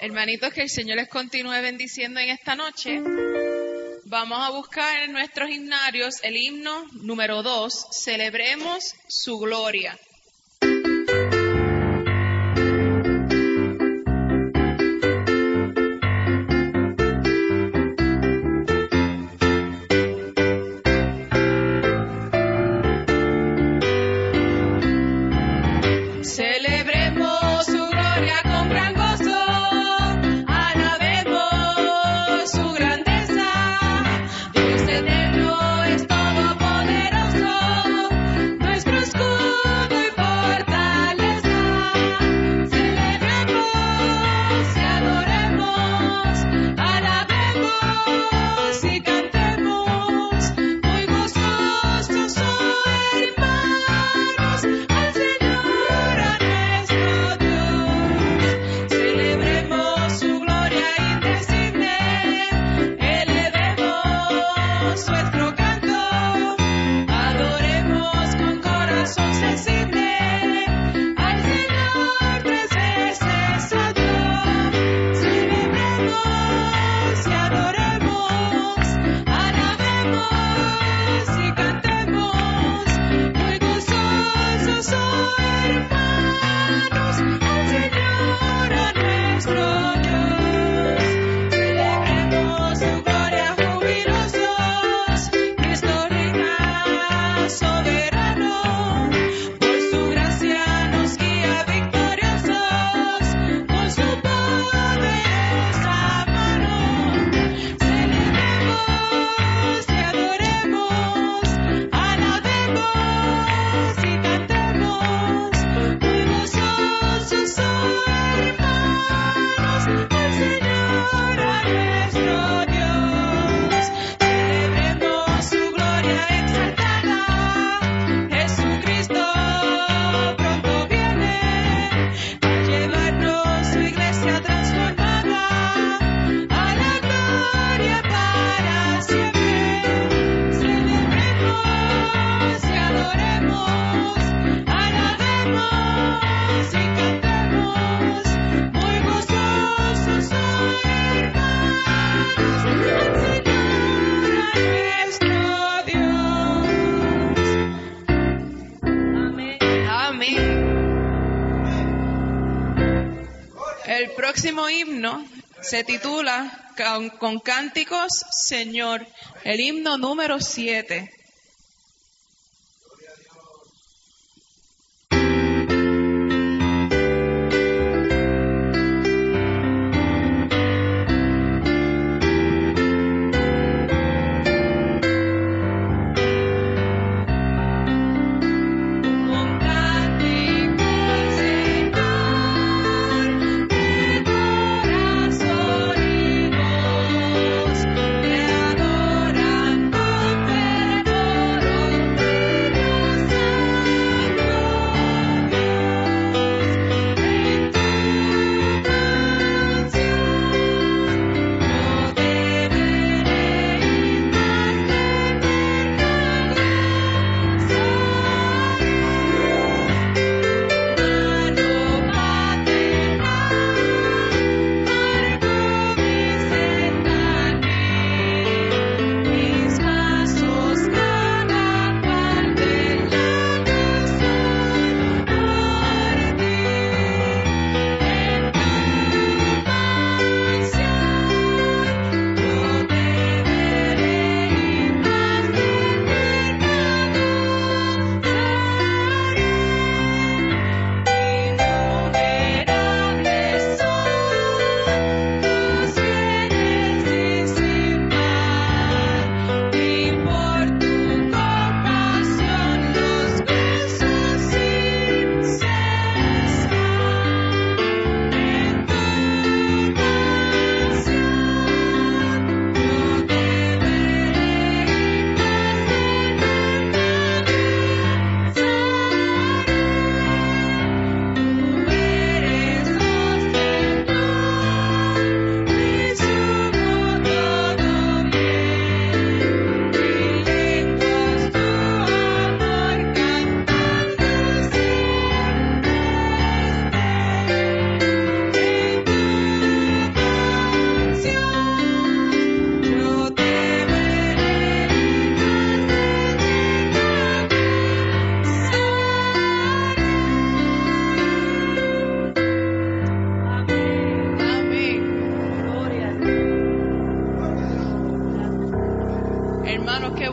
Hermanitos, que el Señor les continúe bendiciendo en esta noche. Vamos a buscar en nuestros himnarios el himno número 2, Celebremos su gloria. Celebremos su gloria con gran gozo, alabemos su grandeza. Dios eterno es todopoderoso, nuestro escudo y fortaleza. Celebremos y adoremos, alabemos y cantemos, muy gozosos hermanos, al Señor. Celebremos su gloria indecible, elevemos nuestro canto, adoremos con corazón sensible al Señor tres veces a Dios. Celebremos y adoremos, alabemos y cantemos, muy gozosos hermanos, al Señor a nuestro Dios. Celebremos su gloria jubilosos, Cristo reina soberano, por su gracia nos guía victoriosos, con su poderosa mano. Celebremos y adoremos, alabemos y cantemos, muy gozosos hermanos, al Señor a nuestro Dios. Celebremos su gloria exaltada, Jesucristo pronto viene a llevarnos su iglesia transformada a la gloria para siempre. Celebremos y adoremos, alabemos y cantemos, muy gozosos hermanos, al Señor a nuestro Dios. Amén. Amén. El próximo himno se titula Con Cánticos, Señor, el himno número 7. Con cánticos, Señor, de corazón y voz, te adoran con fervor.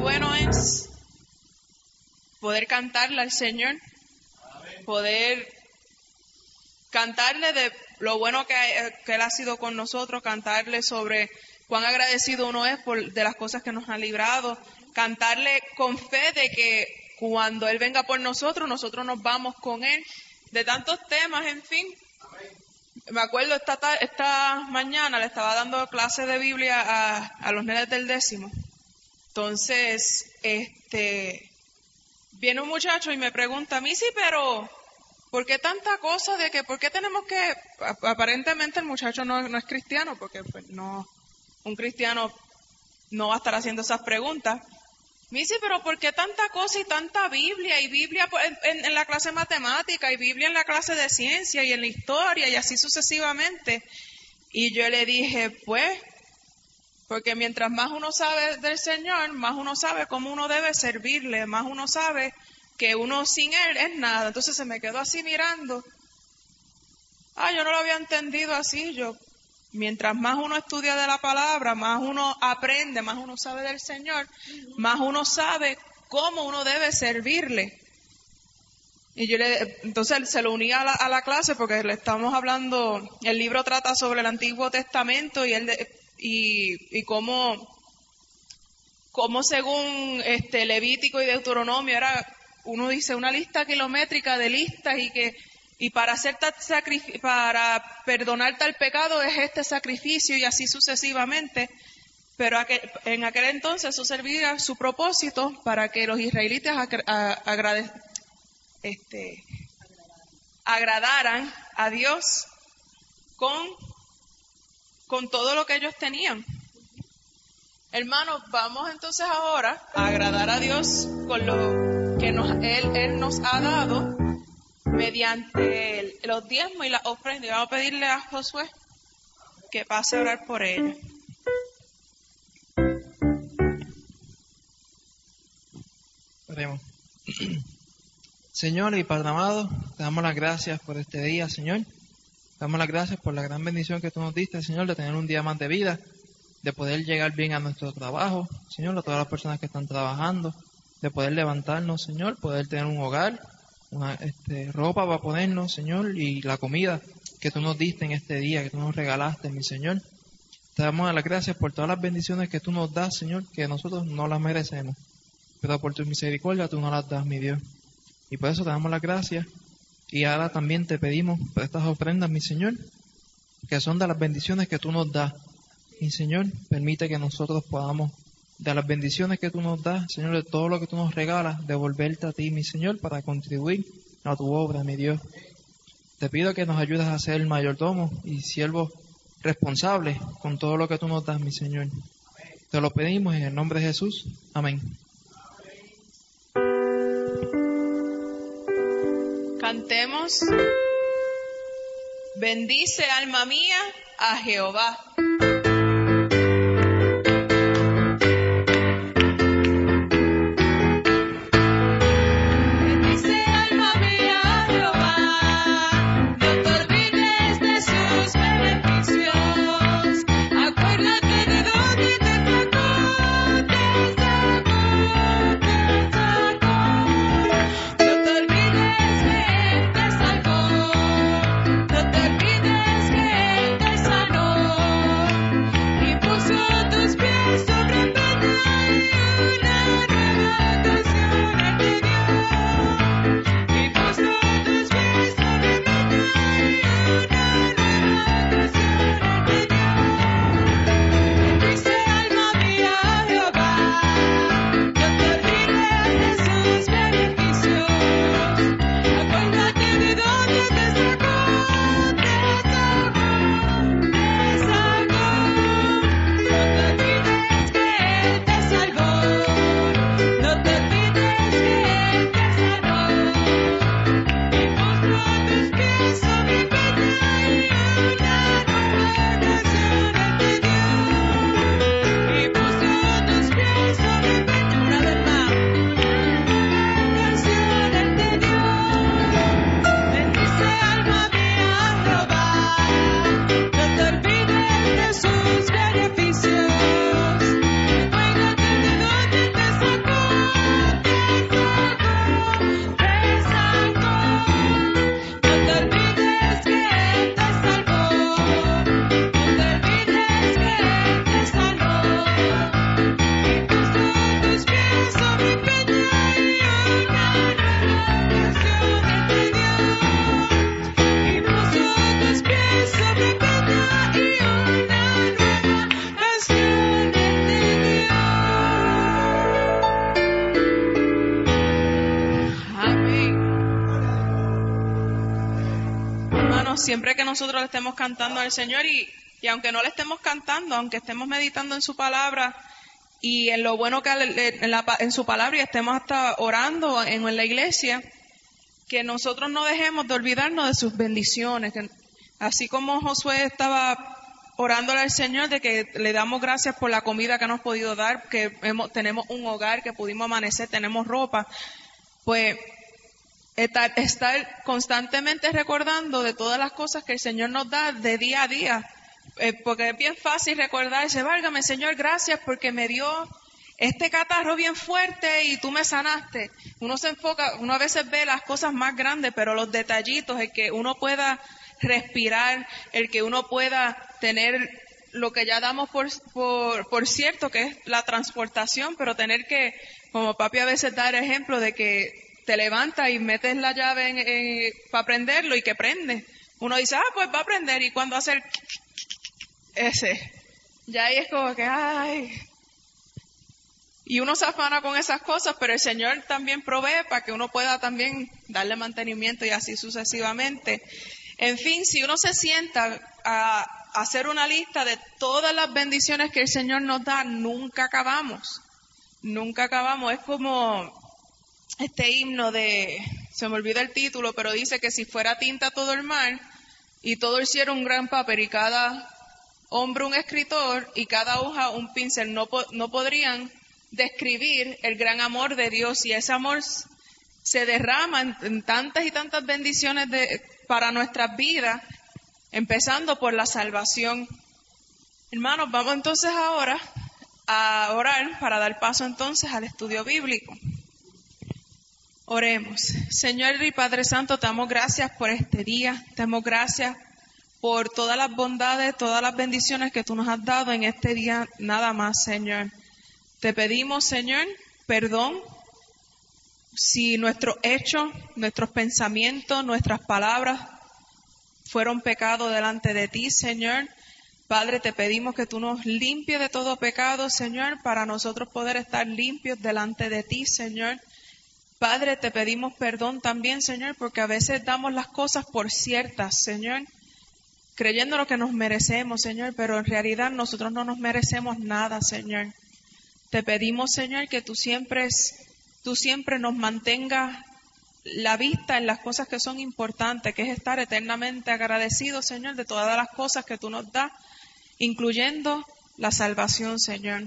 bueno es poder cantarle al Señor, poder cantarle de lo bueno que Él ha sido con nosotros, cantarle sobre cuán agradecido uno es de las cosas que nos ha librado, cantarle con fe de que cuando Él venga por nosotros, nosotros nos vamos con Él, de tantos temas, en fin. Me acuerdo esta mañana le estaba dando clase de Biblia a los nenes del 10º. Entonces, viene un muchacho y me pregunta, Missy, pero ¿por qué tanta cosa de que, por qué tenemos que, aparentemente el muchacho no es cristiano, porque pues, no, un cristiano no va a estar haciendo esas preguntas. Missy, pero ¿por qué tanta cosa y tanta Biblia? Y Biblia en la clase de matemática, y Biblia en la clase de ciencia, y en la historia, y así sucesivamente. Y yo le dije, pues, porque mientras más uno sabe del Señor, más uno sabe cómo uno debe servirle, más uno sabe que uno sin Él es nada. Entonces se me quedó así mirando. Yo no lo había entendido así. Mientras más uno estudia de la palabra, más uno aprende, más uno sabe del Señor, más uno sabe cómo uno debe servirle. Y entonces se lo uní a la clase porque le estamos hablando, el libro trata sobre el Antiguo Testamento y cómo según Levítico y Deuteronomio uno dice una lista kilométrica de listas y para para perdonar tal pecado es este sacrificio y así sucesivamente. Pero en aquel entonces eso servía su propósito para que los israelitas agradaran a Dios con todo lo que ellos tenían. Hermanos, vamos entonces ahora a agradar a Dios con lo que Él nos ha dado mediante los diezmos y las ofrendas. Vamos a pedirle a Josué que pase a orar por ellos. Oremos. Señor y Padre amado, te damos las gracias por este día, Señor. Te damos las gracias por la gran bendición que tú nos diste, Señor, de tener un día más de vida, de poder llegar bien a nuestro trabajo, Señor, a todas las personas que están trabajando, de poder levantarnos, Señor, poder tener un hogar, una ropa para ponernos, Señor, y la comida que tú nos diste en este día, que tú nos regalaste, mi Señor. Te damos las gracias por todas las bendiciones que tú nos das, Señor, que nosotros no las merecemos, pero por tu misericordia tú nos las das, mi Dios. Y por eso te damos las gracias. Y ahora también te pedimos por estas ofrendas, mi Señor, que son de las bendiciones que tú nos das. Mi Señor, permite que nosotros podamos, de las bendiciones que tú nos das, Señor, de todo lo que tú nos regalas, devolverte a ti, mi Señor, para contribuir a tu obra, mi Dios. Te pido que nos ayudes a ser mayordomos y siervos responsables con todo lo que tú nos das, mi Señor. Te lo pedimos en el nombre de Jesús. Amén. Cantemos. Bendice, alma mía, a Jehová. siempre que nosotros le estemos cantando al Señor y aunque no le estemos cantando, aunque estemos meditando en su palabra y en lo bueno que en su palabra y estemos hasta orando en la iglesia, que nosotros no dejemos de olvidarnos de sus bendiciones, que así como Josué estaba orándole al Señor de que le damos gracias por la comida que nos ha podido dar, que tenemos un hogar, que pudimos amanecer, tenemos ropa, pues estar constantemente recordando de todas las cosas que el Señor nos da de día a día, porque es bien fácil recordarse, válgame Señor, gracias porque me dio este catarro bien fuerte y tú me sanaste. Uno se enfoca, uno a veces ve las cosas más grandes, pero los detallitos, el que uno pueda respirar, el que uno pueda tener lo que ya damos por cierto, que es la transportación, pero tener que, como papi a veces da el ejemplo de que te levantas y metes la llave para prenderlo y que prende. Uno dice, pues va a prender, y cuando hace el ese, ya ahí es como que, ay. Y uno se afana con esas cosas, pero el Señor también provee para que uno pueda también darle mantenimiento y así sucesivamente. En fin, si uno se sienta a hacer una lista de todas las bendiciones que el Señor nos da, nunca acabamos. Nunca acabamos. Es como este himno se me olvida el título, pero dice que si fuera tinta todo el mar y todo el cielo un gran papel y cada hombre un escritor y cada hoja un pincel, no podrían describir el gran amor de Dios, y ese amor se derrama en tantas y tantas bendiciones para nuestras vidas, empezando por la salvación. Hermanos, vamos entonces ahora a orar para dar paso entonces al estudio bíblico. Oremos. Señor y Padre Santo, te damos gracias por este día, te damos gracias por todas las bondades, todas las bendiciones que tú nos has dado en este día, nada más, Señor. Te pedimos, Señor, perdón si nuestros hechos, nuestros pensamientos, nuestras palabras fueron pecado delante de ti, Señor. Padre, te pedimos que tú nos limpies de todo pecado, Señor, para nosotros poder estar limpios delante de ti, Señor. Padre, te pedimos perdón también, Señor, porque a veces damos las cosas por ciertas, Señor, creyendo lo que nos merecemos, Señor, pero en realidad nosotros no nos merecemos nada, Señor. Te pedimos, Señor, que tú siempre nos mantengas la vista en las cosas que son importantes, que es estar eternamente agradecidos, Señor, de todas las cosas que tú nos das, incluyendo la salvación, Señor.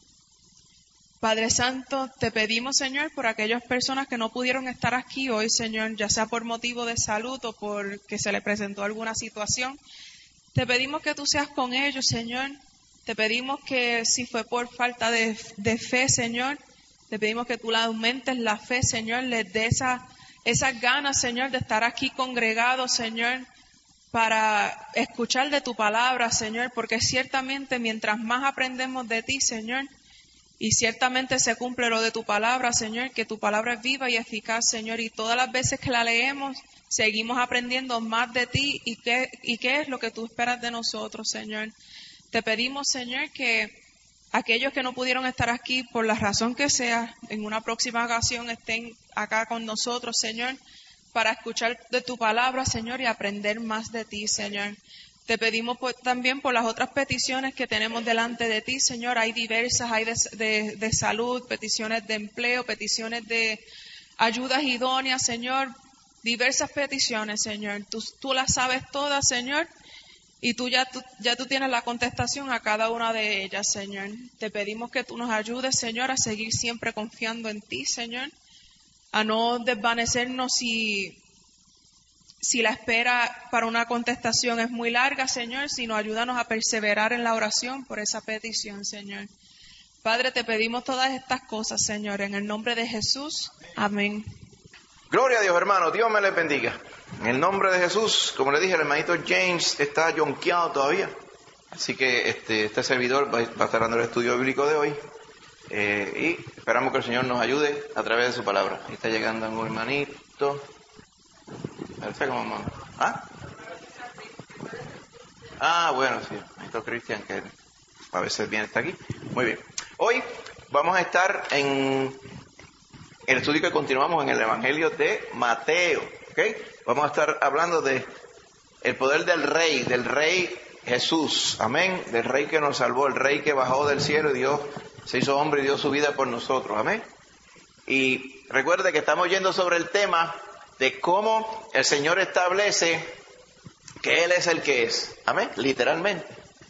Padre Santo, te pedimos, Señor, por aquellas personas que no pudieron estar aquí hoy, Señor, ya sea por motivo de salud o porque se le presentó alguna situación. Te pedimos que tú seas con ellos, Señor. Te pedimos que si fue por falta de fe, Señor, te pedimos que tú le aumentes la fe, Señor, les dé esas ganas, Señor, de estar aquí congregados, Señor, para escuchar de tu palabra, Señor, porque ciertamente mientras más aprendemos de ti, Señor, y ciertamente se cumple lo de tu palabra, Señor, que tu palabra es viva y eficaz, Señor, y todas las veces que la leemos, seguimos aprendiendo más de ti y qué es lo que tú esperas de nosotros, Señor. Te pedimos, Señor, que aquellos que no pudieron estar aquí por la razón que sea, en una próxima ocasión estén acá con nosotros, Señor, para escuchar de tu palabra, Señor, y aprender más de ti, Señor. Te pedimos también por las otras peticiones que tenemos delante de ti, Señor. Hay diversas, hay de salud, peticiones de empleo, peticiones de ayudas idóneas, Señor. Diversas peticiones, Señor. Tú las sabes todas, Señor. Y tú tienes la contestación a cada una de ellas, Señor. Te pedimos que tú nos ayudes, Señor, a seguir siempre confiando en ti, Señor. A no desvanecernos si la espera para una contestación es muy larga, Señor, sino ayúdanos a perseverar en la oración por esa petición, Señor. Padre, te pedimos todas estas cosas, Señor, en el nombre de Jesús. Amén. Gloria a Dios, hermano. Dios me les bendiga. En el nombre de Jesús, como le dije, el hermanito James está yonqueado todavía. Así que este servidor va a estar dando el estudio bíblico de hoy. Y esperamos que el Señor nos ayude a través de su palabra. Ahí está llegando un hermanito. Bueno, sí. Hermanito Cristian, que a veces viene hasta aquí. Muy bien. Hoy vamos a estar en el estudio que continuamos en el Evangelio de Mateo. ¿Okay? Vamos a estar hablando de el poder del Rey Jesús, amén, del Rey que nos salvó, el Rey que bajó del cielo y Dios se hizo hombre y dio su vida por nosotros, amén. Y recuerde que estamos yendo sobre el tema de cómo el Señor establece que Él es el que es, amén, literalmente.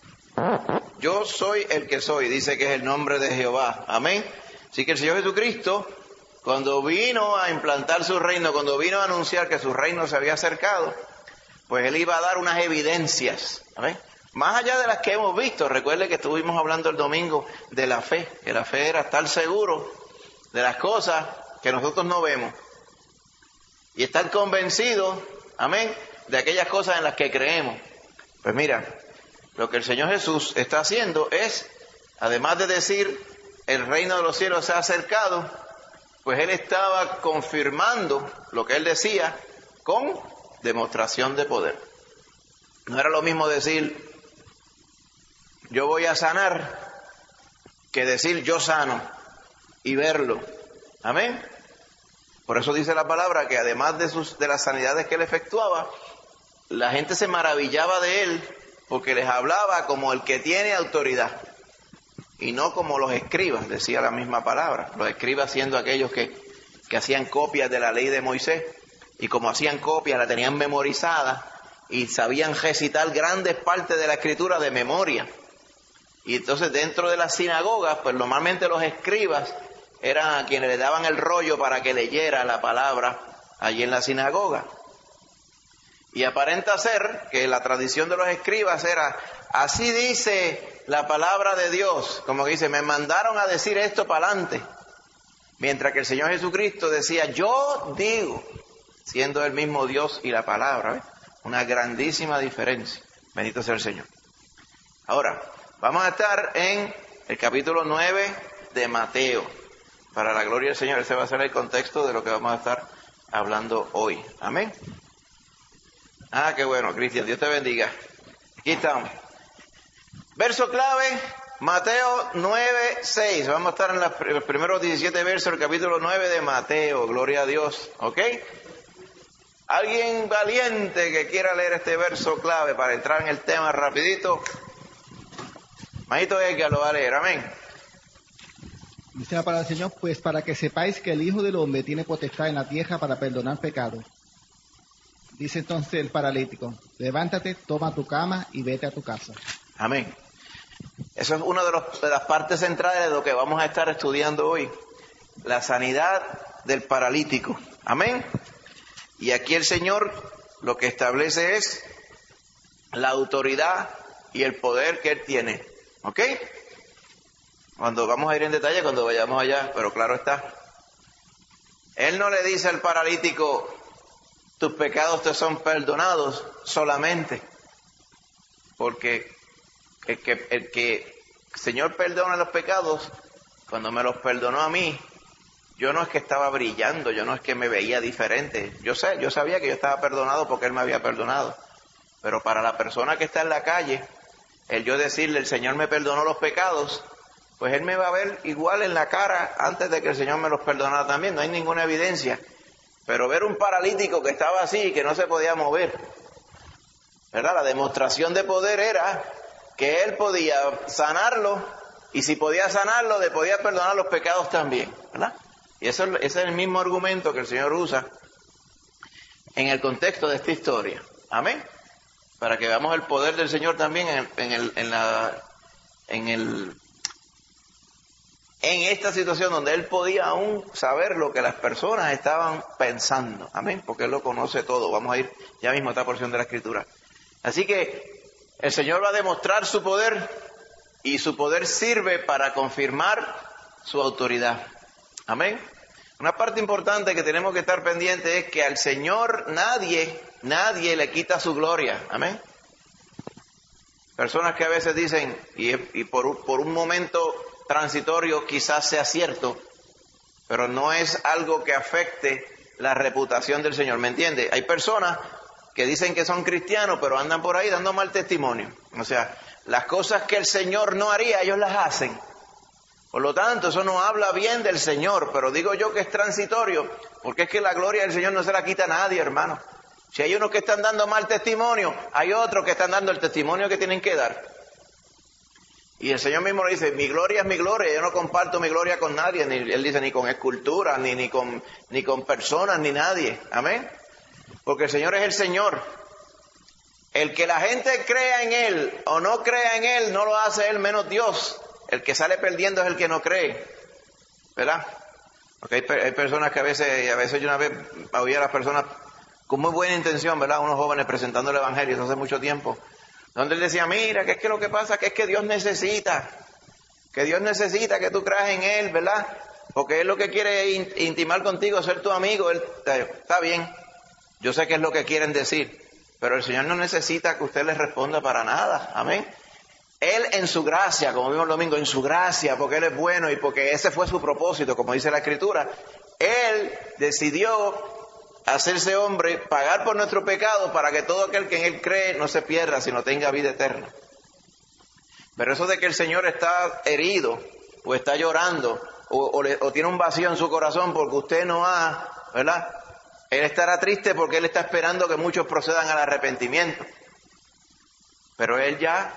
Yo soy el que soy, dice que es el nombre de Jehová, amén. Así que el Señor Jesucristo, cuando vino a implantar su reino, cuando vino a anunciar que su reino se había acercado, pues Él iba a dar unas evidencias, amén, más allá de las que hemos visto. Recuerde que estuvimos hablando el domingo de la fe, que la fe era estar seguro de las cosas que nosotros no vemos y estar convencidos, amén, de aquellas cosas en las que creemos. Pues mira, lo que el Señor Jesús está haciendo es, además de decir el reino de los cielos se ha acercado, pues Él estaba confirmando lo que Él decía con demostración de poder. No era lo mismo decir yo voy a sanar que decir yo sano y verlo. Amén. Por eso dice la palabra que además de las sanidades que Él efectuaba, la gente se maravillaba de Él porque les hablaba como el que tiene autoridad y no como los escribas, decía la misma palabra. Los escribas siendo aquellos que hacían copias de la ley de Moisés, y como hacían copias la tenían memorizada y sabían recitar grandes partes de la escritura de memoria. Y entonces dentro de las sinagogas, pues normalmente los escribas eran a quienes le daban el rollo para que leyera la palabra allí en la sinagoga. Y aparenta ser que la tradición de los escribas era, así dice la palabra de Dios, como que dice, me mandaron a decir esto para adelante. Mientras que el Señor Jesucristo decía, yo digo, siendo el mismo Dios y la palabra, ¿ves? Una grandísima diferencia. Bendito sea el Señor. Ahora, vamos a estar en el capítulo 9 de Mateo. Para la gloria del Señor, ese va a ser el contexto de lo que vamos a estar hablando hoy. Amén. Ah, qué bueno, Cristian, Dios te bendiga. Aquí estamos. Verso clave, Mateo 9:6. Vamos a estar en los primeros 17 versos del capítulo 9 de Mateo. Gloria a Dios. ¿Ok? ¿Alguien valiente que quiera leer este verso clave para entrar en el tema rapidito? Majito Edgar lo va a leer. Amén. Dice la palabra del Señor, pues para que sepáis que el Hijo del Hombre tiene potestad en la tierra para perdonar pecados. Dice entonces el paralítico, levántate, toma tu cama y vete a tu casa. Amén. Eso es una de las partes centrales de lo que vamos a estar estudiando hoy. La sanidad del paralítico. Amén. Y aquí el Señor lo que establece es la autoridad y el poder que Él tiene. ¿Ok? Cuando vamos a ir en detalle, cuando vayamos allá, pero claro está. Él no le dice al paralítico, tus pecados te son perdonados solamente. Porque el que el Señor perdona los pecados, cuando me los perdonó a mí, yo no es que estaba brillando, yo no es que me veía diferente. Yo sabía que yo estaba perdonado porque Él me había perdonado. Pero para la persona que está en la calle, el yo decirle, el Señor me perdonó los pecados, pues Él me va a ver igual en la cara antes de que el Señor me los perdonara también. No hay ninguna evidencia. Pero ver un paralítico que estaba así y que no se podía mover, ¿verdad? La demostración de poder era que Él podía sanarlo, y si podía sanarlo, le podía perdonar los pecados también, ¿verdad? Y ese es el mismo argumento que el Señor usa en el contexto de esta historia. Amén. Para que veamos el poder del Señor también en esta situación donde Él podía aún saber lo que las personas estaban pensando. Amén. Porque Él lo conoce todo. Vamos a ir ya mismo a esta porción de la Escritura. Así que el Señor va a demostrar su poder, y su poder sirve para confirmar su autoridad. Amén. Una parte importante que tenemos que estar pendientes es que al Señor nadie le quita su gloria. Amén. Personas que a veces dicen, y por un momento transitorio quizás sea cierto, pero no es algo que afecte la reputación del Señor. ¿Me entiende? Hay personas que dicen que son cristianos, pero andan por ahí dando mal testimonio. O sea, las cosas que el Señor no haría, ellos las hacen. Por lo tanto, eso no habla bien del Señor, pero digo yo que es transitorio, porque es que la gloria del Señor no se la quita a nadie, hermano. Si hay unos que están dando mal testimonio, hay otros que están dando el testimonio que tienen que dar. Y el Señor mismo le dice, mi gloria es mi gloria, yo no comparto mi gloria con nadie, Él dice ni con esculturas, ni con personas, ni nadie. Amén. Porque el Señor es el Señor. El que la gente crea en Él o no crea en Él, no lo hace Él menos Dios. El que sale perdiendo es el que no cree. ¿Verdad? Porque hay personas que a veces yo una vez oía a las personas con muy buena intención, ¿verdad? Unos jóvenes presentando el Evangelio, eso hace mucho tiempo. Donde él decía, mira, que es que lo que pasa que es que Dios necesita que tú creas en Él, ¿verdad? Porque Él lo que quiere es intimar contigo, ser tu amigo. Él, está bien, yo sé que es lo que quieren decir, pero el Señor no necesita que usted le responda para nada, amén. Él en su gracia, como vimos el domingo, en su gracia, porque Él es bueno y porque ese fue su propósito, como dice la Escritura, Él decidió hacerse hombre, pagar por nuestro pecado para que todo aquel que en Él cree no se pierda, sino tenga vida eterna. Pero eso de que el Señor está herido, o está llorando, o tiene un vacío en su corazón porque usted no ha, ¿verdad? Él estará triste porque Él está esperando que muchos procedan al arrepentimiento. Pero Él ya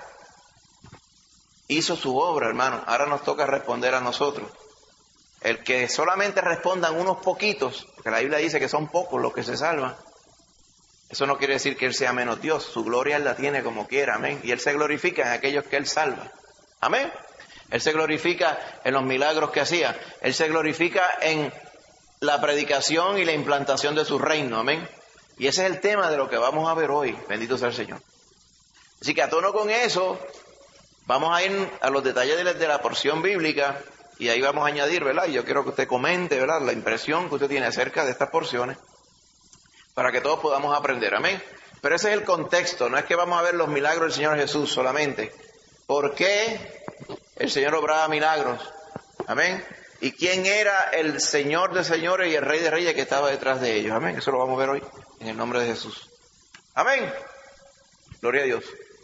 hizo su obra, hermano. Ahora nos toca responder a nosotros. El que solamente respondan unos poquitos, porque la Biblia dice que son pocos los que se salvan, eso no quiere decir que Él sea menos Dios. Su gloria Él la tiene como quiera, amén. Y Él se glorifica en aquellos que Él salva, amén. Él se glorifica en los milagros que hacía. Él se glorifica en la predicación y la implantación de su reino, amén. Y ese es el tema de lo que vamos a ver hoy, bendito sea el Señor. Así que a tono con eso, vamos a ir a los detalles de la porción bíblica. Y ahí vamos a añadir, ¿verdad? Y yo quiero que usted comente, ¿verdad?, la impresión que usted tiene acerca de estas porciones, para que todos podamos aprender, amén. Pero ese es el contexto, no es que vamos a ver los milagros del Señor Jesús solamente. ¿Por qué el Señor obraba milagros? Amén. ¿Y quién era el Señor de señores y el Rey de reyes que estaba detrás de ellos? Amén. Eso lo vamos a ver hoy, en el nombre de Jesús. Amén. Gloria a Dios.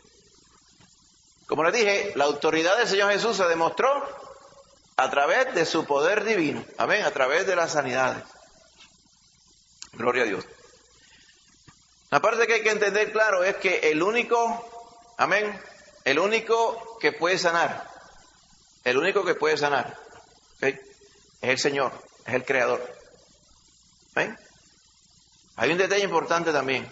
Como les dije, la autoridad del Señor Jesús se demostró a través de su poder divino, amén, a través de las sanidades. Gloria a Dios. La parte que hay que entender claro es que el único, amén, el único que puede sanar, ¿okay?, es el Señor, es el Creador. ¿Amén? Hay un detalle importante también.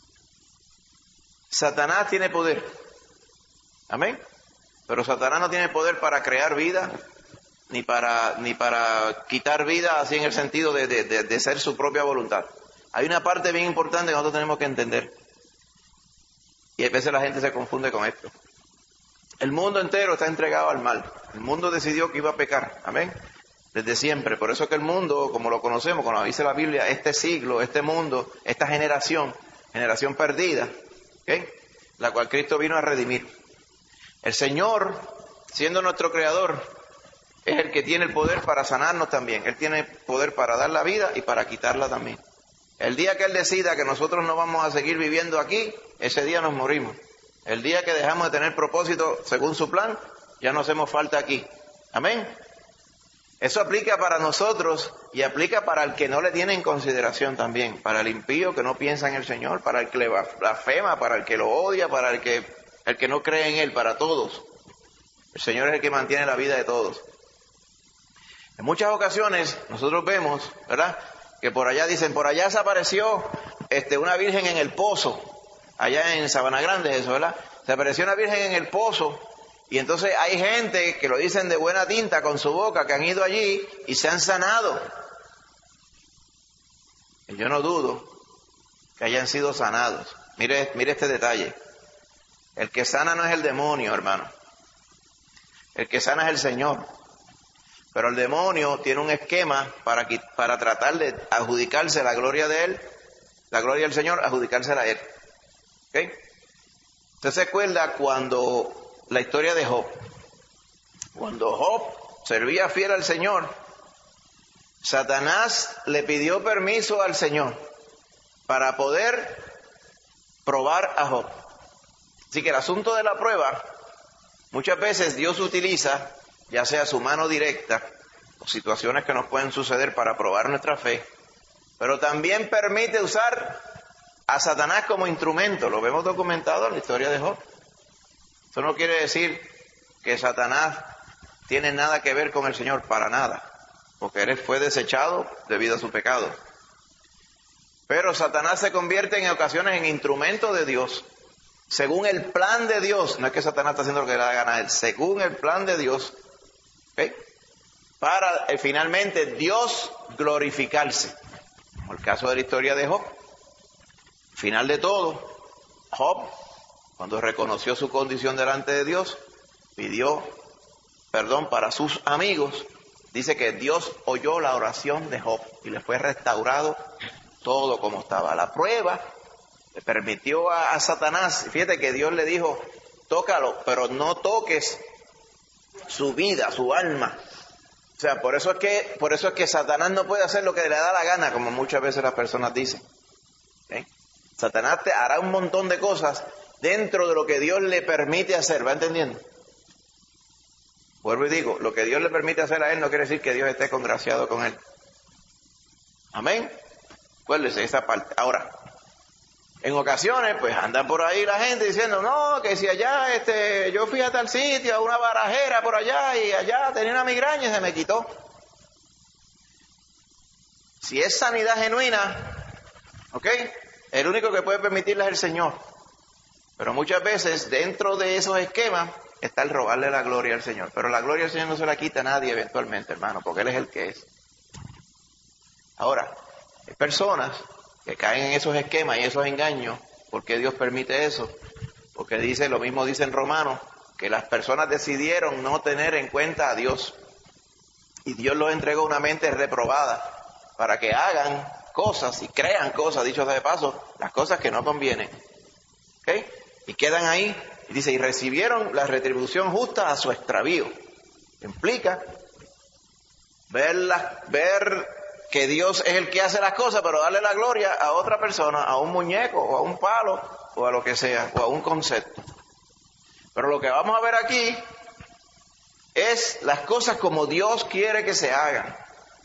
Satanás tiene poder, amén, pero Satanás no tiene poder para crear vida, ni para quitar vida, así en el sentido de ser su propia voluntad. Hay una parte bien importante que nosotros tenemos que entender. Y a veces la gente se confunde con esto. El mundo entero está entregado al mal. El mundo decidió que iba a pecar. Amén. Desde siempre. Por eso que el mundo, como lo conocemos, como dice la Biblia, este siglo, este mundo, esta generación perdida, ¿okay?, la cual Cristo vino a redimir. El Señor, siendo nuestro Creador, es el que tiene el poder para sanarnos también. Él tiene poder para dar la vida y para quitarla también. El día que Él decida que nosotros no vamos a seguir viviendo aquí, ese día nos morimos. El día que dejamos de tener propósito según su plan, ya no hacemos falta aquí. Amén. Eso aplica para nosotros y aplica para el que no le tiene en consideración también. Para el impío que no piensa en el Señor, para el que le blasfema, para el que lo odia, para el que no cree en Él, para todos. El Señor es el que mantiene la vida de todos. En muchas ocasiones nosotros vemos, ¿verdad?, que por allá dicen, por allá desapareció una virgen en el pozo, allá en Sabana Grande, eso, ¿verdad? Se apareció una virgen en el pozo, y entonces hay gente que lo dicen de buena tinta con su boca, que han ido allí y se han sanado. Y yo no dudo que hayan sido sanados. Mire este detalle. El que sana no es el demonio, hermano. El que sana es el Señor. Pero el demonio tiene un esquema para tratar de adjudicarse la gloria de Él, la gloria del Señor, adjudicársela a Él. ¿Okay? Usted se acuerda cuando la historia de Job. Cuando Job servía fiel al Señor, Satanás le pidió permiso al Señor para poder probar a Job. Así que el asunto de la prueba, muchas veces Dios utiliza, ya sea su mano directa o situaciones que nos pueden suceder para probar nuestra fe, pero también permite usar a Satanás como instrumento. Lo vemos documentado en la historia de Job. Eso no quiere decir que Satanás tiene nada que ver con el Señor, para nada, porque él fue desechado debido a su pecado. Pero Satanás se convierte en ocasiones en instrumento de Dios, según el plan de Dios. No es que Satanás está haciendo lo que le da gana a él, según el plan de Dios, ¿okay? Para finalmente Dios glorificarse. Como el caso de la historia de Job. Final de todo, Job, cuando reconoció su condición delante de Dios, pidió perdón para sus amigos. Dice que Dios oyó la oración de Job y le fue restaurado todo como estaba. La prueba le permitió a Satanás, fíjate que Dios le dijo, tócalo, pero no toques su vida, su alma. O sea, por eso es que Satanás no puede hacer lo que le da la gana, como muchas veces las personas dicen. ¿Okay? Satanás te hará un montón de cosas dentro de lo que Dios le permite hacer, ¿va entendiendo? Vuelvo y digo, lo que Dios le permite hacer a él no quiere decir que Dios esté congraciado con él. Amén. Acuérdese esa parte. Ahora, en ocasiones, pues anda por ahí la gente diciendo, no, que si allá, yo fui a tal sitio, a una barajera por allá, y allá tenía una migraña y se me quitó. Si es sanidad genuina, ¿ok? El único que puede permitirla es el Señor. Pero muchas veces, dentro de esos esquemas, está el robarle la gloria al Señor. Pero la gloria al Señor no se la quita a nadie eventualmente, hermano, porque Él es el que es. Ahora, hay personas que caen en esos esquemas y esos engaños. ¿Por qué Dios permite eso? Porque dice, lo mismo dice en Romanos, que las personas decidieron no tener en cuenta a Dios. Y Dios los entregó una mente reprobada para que hagan cosas y crean cosas, dicho sea de paso, las cosas que no convienen. ¿Ok? Y quedan ahí. Y dice, y recibieron la retribución justa a su extravío. Implica ver que Dios es el que hace las cosas, pero darle la gloria a otra persona, a un muñeco, o a un palo, o a lo que sea, o a un concepto. Pero lo que vamos a ver aquí es las cosas como Dios quiere que se hagan.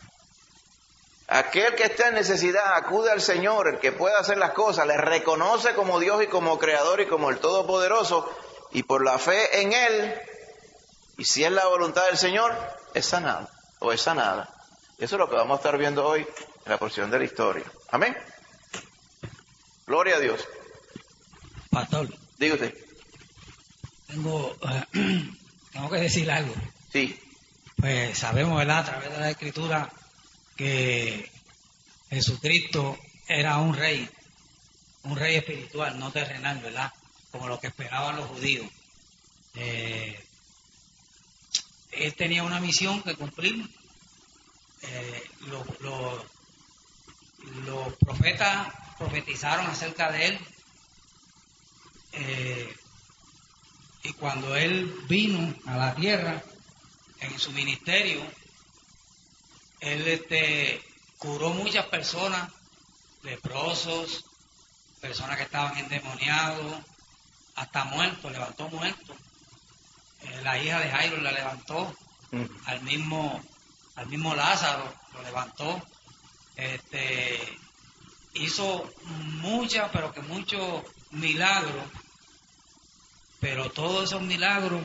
Aquel que está en necesidad acude al Señor, el que puede hacer las cosas, le reconoce como Dios y como Creador y como el Todopoderoso, y por la fe en Él, y si es la voluntad del Señor, es sanado o es sanada. Eso es lo que vamos a estar viendo hoy en la porción de la historia. Amén. Gloria a Dios. Pastor, Diga usted. tengo que decir algo. Sí. Pues sabemos, ¿verdad?, a través de la Escritura, que Jesucristo era un rey espiritual, no terrenal, ¿verdad?, como lo que esperaban los judíos. Él tenía una misión que cumplir. Los profetas profetizaron acerca de él, y cuando él vino a la tierra en su ministerio, él curó muchas personas, leprosos, personas que estaban endemoniados, hasta muertos, levantó muertos. La hija de Jairo la levantó, al mismo Lázaro lo levantó. Hizo muchos milagros, pero todos esos milagros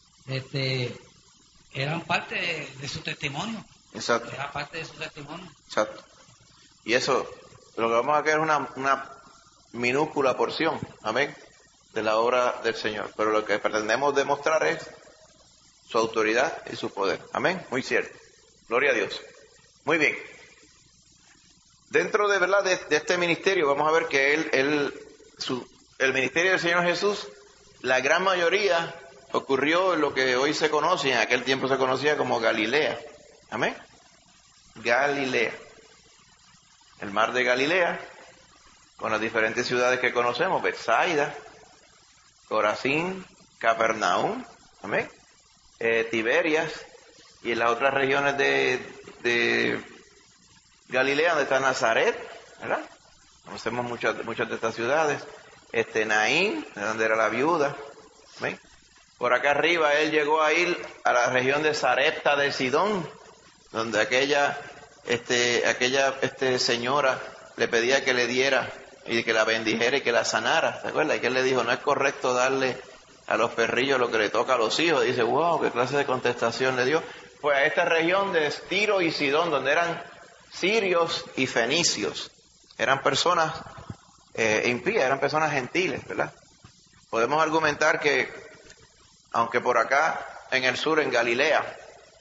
eran parte de su testimonio. Exacto. Era parte de su testimonio. Exacto. Y eso, lo que vamos a ver es una minúscula porción, amén, de la obra del Señor. Pero lo que pretendemos demostrar es su autoridad y su poder. Amén. Muy cierto. Gloria a Dios. Muy bien. Dentro de verdad de este ministerio vamos a ver que el ministerio del Señor Jesús, la gran mayoría ocurrió en lo que hoy se conoce, en aquel tiempo se conocía como Galilea. Amén. Galilea. El mar de Galilea, con las diferentes ciudades que conocemos, Betsaida, Corazín, Capernaum, amén, Tiberias, y en las otras regiones de Galilea, donde está Nazaret, ¿verdad? Conocemos muchas de estas ciudades. Naín, de donde era la viuda, ¿ven? Por acá arriba él llegó a ir a la región de Sarepta de Sidón, donde aquella señora le pedía que le diera y que la bendijera y que la sanara. ¿Te acuerdas? Y que él le dijo, no es correcto darle a los perrillos lo que le toca a los hijos. Dice, wow, qué clase de contestación le dio. Pues a esta región de Tiro y Sidón, donde eran sirios y fenicios, eran personas impías, eran personas gentiles, ¿verdad? Podemos argumentar que, aunque por acá, en el sur, en Galilea,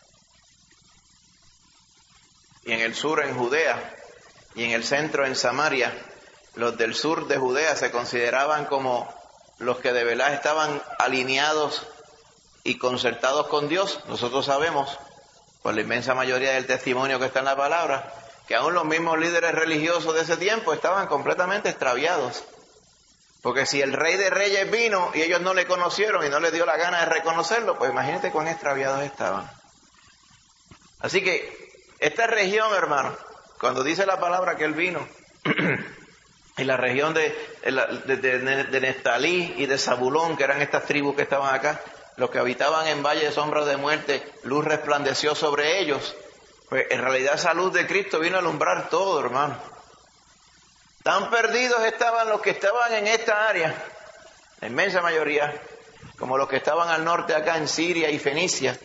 y en el sur, en Judea, y en el centro, en Samaria, los del sur de Judea se consideraban como los que de verdad estaban alineados y concertados con Dios. Nosotros sabemos, por la inmensa mayoría del testimonio que está en la palabra, que aún los mismos líderes religiosos de ese tiempo estaban completamente extraviados. Porque si el Rey de Reyes vino y ellos no le conocieron y no les dio la gana de reconocerlo, pues imagínate cuán extraviados estaban. Así que esta región, hermano, cuando dice la palabra que él vino, en la región de Neftalí y de Zabulón, que eran estas tribus que estaban acá, los que habitaban en valle de sombra de muerte, luz resplandeció sobre ellos. Pues en realidad esa luz de Cristo vino a alumbrar todo, hermano. Tan perdidos estaban los que estaban en esta área, la inmensa mayoría, como los que estaban al norte acá en Siria y Fenicia,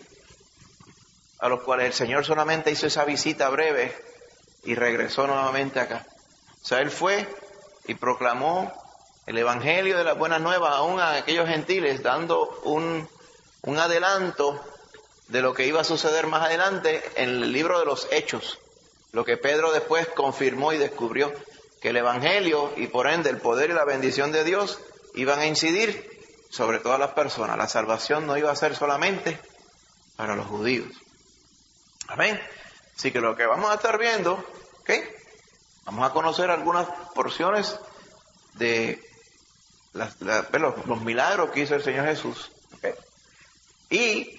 a los cuales el Señor solamente hizo esa visita breve y regresó nuevamente acá. O sea, Él fue y proclamó el Evangelio de las Buenas Nuevas aún a aquellos gentiles, dando un adelanto de lo que iba a suceder más adelante en el libro de los Hechos, lo que Pedro después confirmó y descubrió, que el Evangelio y por ende el poder y la bendición de Dios iban a incidir sobre todas las personas. La salvación no iba a ser solamente para los judíos. Amén. Así que lo que vamos a estar viendo, ¿okay? Vamos a conocer algunas porciones de los milagros que hizo el Señor Jesús. ¿Okay? Y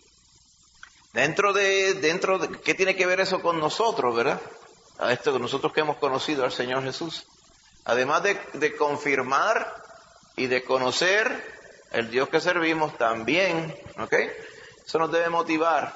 dentro de ¿qué tiene que ver eso con nosotros, verdad? A esto que nosotros que hemos conocido al Señor Jesús. Además de confirmar y de conocer el Dios que servimos también, ¿ok? Eso nos debe motivar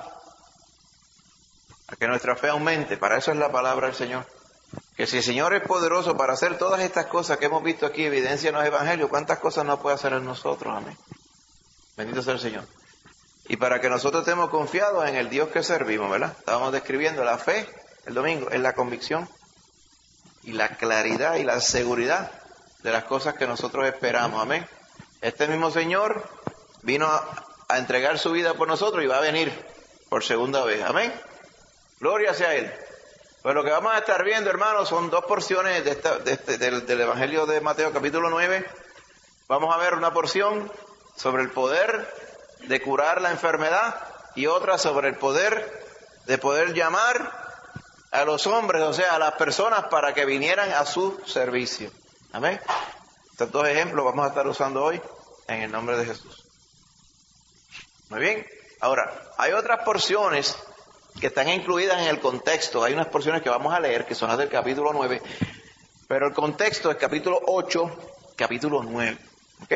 a que nuestra fe aumente. Para eso es la palabra del Señor. Que si el Señor es poderoso para hacer todas estas cosas que hemos visto aquí, evidencia en los evangelios, ¿cuántas cosas no puede hacer en nosotros? Amén. Bendito sea el Señor. Y para que nosotros estemos confiados en el Dios que servimos, ¿verdad? Estábamos describiendo la fe el domingo, es la convicción y la claridad y la seguridad de las cosas que nosotros esperamos. Amén. Este mismo Señor vino a entregar su vida por nosotros y va a venir por segunda vez. Amén. Gloria sea Él. Pues lo que vamos a estar viendo, hermanos, son dos porciones del Evangelio de Mateo, capítulo 9. Vamos a ver una porción sobre el poder de curar la enfermedad y otra sobre el poder de poder llamar a los hombres, o sea, a las personas para que vinieran a su servicio. Amén. Estos dos ejemplos vamos a estar usando hoy en el nombre de Jesús. Muy bien. Ahora, hay otras porciones que están incluidas en el contexto. Hay unas porciones que vamos a leer, que son las del capítulo 9, pero el contexto es capítulo 8, capítulo 9. ¿Ok?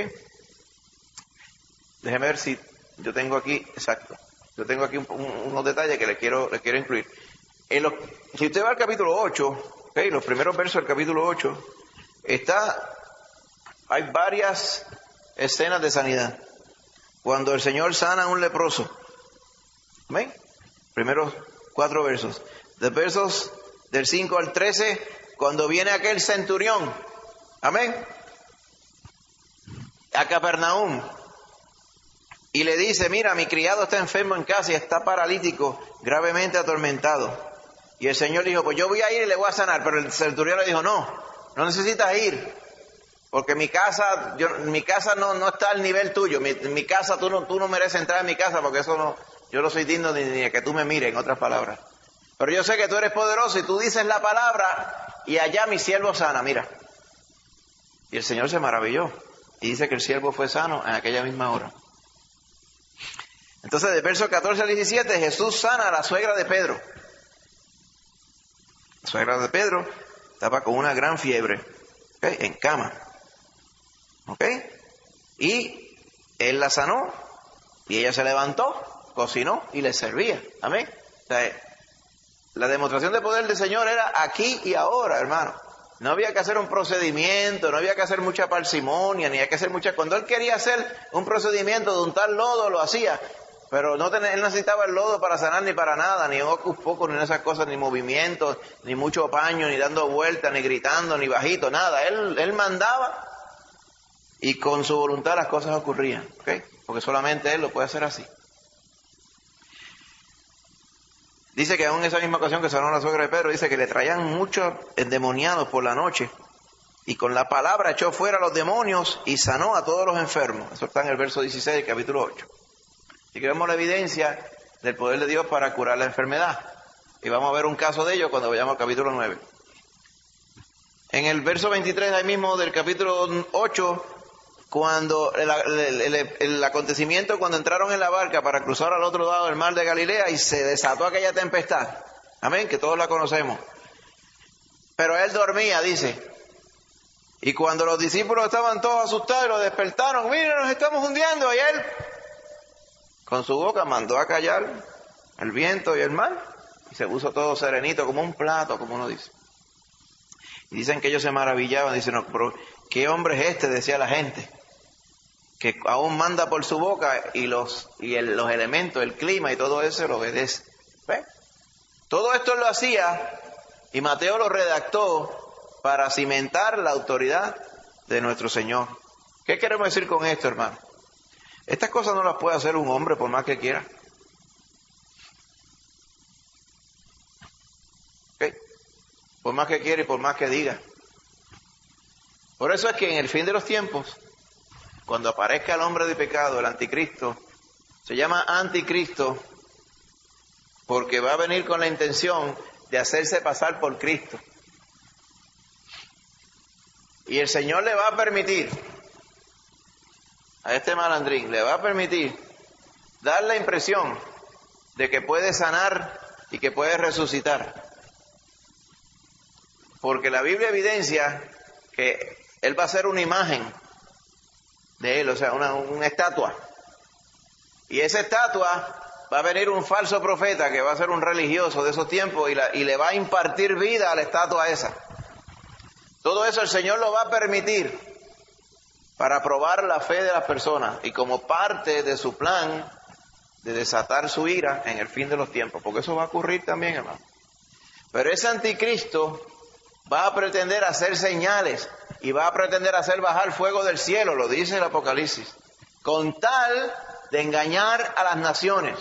Déjeme ver si yo tengo aquí, exacto, yo tengo aquí unos detalles que le quiero incluir. Si usted va al capítulo 8, ¿okay? Los primeros versos del capítulo 8, hay varias escenas de sanidad. Cuando el Señor sana a un leproso. ¿Amén? Primeros 4 versos. De versos del 5 al 13, cuando viene aquel centurión. Amén. A Capernaum. Y le dice, mira, mi criado está enfermo en casa y está paralítico, gravemente atormentado. Y el Señor dijo, pues yo voy a ir y le voy a sanar. Pero el centurión le dijo, no necesitas ir. Porque mi casa no está al nivel tuyo. Mi casa, tú no mereces entrar en mi casa porque eso no, yo no soy digno ni de que tú me mires, en otras palabras. Pero yo sé que tú eres poderoso y tú dices la palabra y allá mi siervo sana, mira. Y el Señor se maravilló y dice que el siervo fue sano en aquella misma hora. Entonces, de versos 14 al 17, Jesús sana a la suegra de Pedro. La suegra de Pedro estaba con una gran fiebre, ¿okay? En cama. ¿Ok? Y Él la sanó y ella se levantó, cocinó y le servía. Amén. O sea, la demostración de poder del Señor era aquí y ahora, hermano. No había que hacer un procedimiento, no había que hacer mucha parsimonia, ni había que hacer mucha... Cuando él quería hacer un procedimiento de untar lodo, lo hacía. Pero él necesitaba el lodo para sanar ni para nada, ni hocus pocus, ni esas cosas, ni movimientos, ni mucho paño, ni dando vueltas, ni gritando, ni bajito, nada. Él mandaba y con su voluntad las cosas ocurrían, ¿ok? Porque solamente él lo puede hacer así. Dice que aún en esa misma ocasión que sanó a la suegra de Pedro, dice que le traían muchos endemoniados por la noche y con la palabra echó fuera a los demonios y sanó a todos los enfermos. Eso está en el verso 16 del capítulo 8. Así que vemos la evidencia del poder de Dios para curar la enfermedad. Y vamos a ver un caso de ello cuando vayamos al capítulo 9. En el verso 23 ahí mismo del capítulo 8, cuando el acontecimiento cuando entraron en la barca para cruzar al otro lado del mar de Galilea y se desató aquella tempestad. Amén, que todos la conocemos. Pero él dormía, dice. Y cuando los discípulos estaban todos asustados y lo despertaron, miren, nos estamos hundiendo. Y él, con su boca, mandó a callar el viento y el mar. Y se puso todo serenito, como un plato, como uno dice. Y dicen que ellos se maravillaban, dicen, no, pero ¿qué hombre es este? Decía la gente, que aún manda por su boca y los elementos, el clima y todo eso lo obedece. ¿Ve? Todo esto lo hacía y Mateo lo redactó para cimentar la autoridad de nuestro Señor. ¿Qué queremos decir con esto, hermano? Estas cosas no las puede hacer un hombre por más que quiera. ¿Okay? Por más que quiera y por más que diga. Por eso es que en el fin de los tiempos, cuando aparezca el hombre de pecado, el anticristo, se llama anticristo porque va a venir con la intención de hacerse pasar por Cristo. Y el Señor le va a permitir, a este malandrín, le va a permitir dar la impresión de que puede sanar y que puede resucitar. Porque la Biblia evidencia que él va a ser una imagen de él, o sea, una estatua. Y esa estatua va a venir un falso profeta que va a ser un religioso de esos tiempos y le va a impartir vida a la estatua esa. Todo eso el Señor lo va a permitir para probar la fe de las personas y como parte de su plan de desatar su ira en el fin de los tiempos, porque eso va a ocurrir también, hermano. Pero ese anticristo va a pretender hacer señales y va a pretender hacer bajar fuego del cielo, lo dice el Apocalipsis, con tal de engañar a las naciones.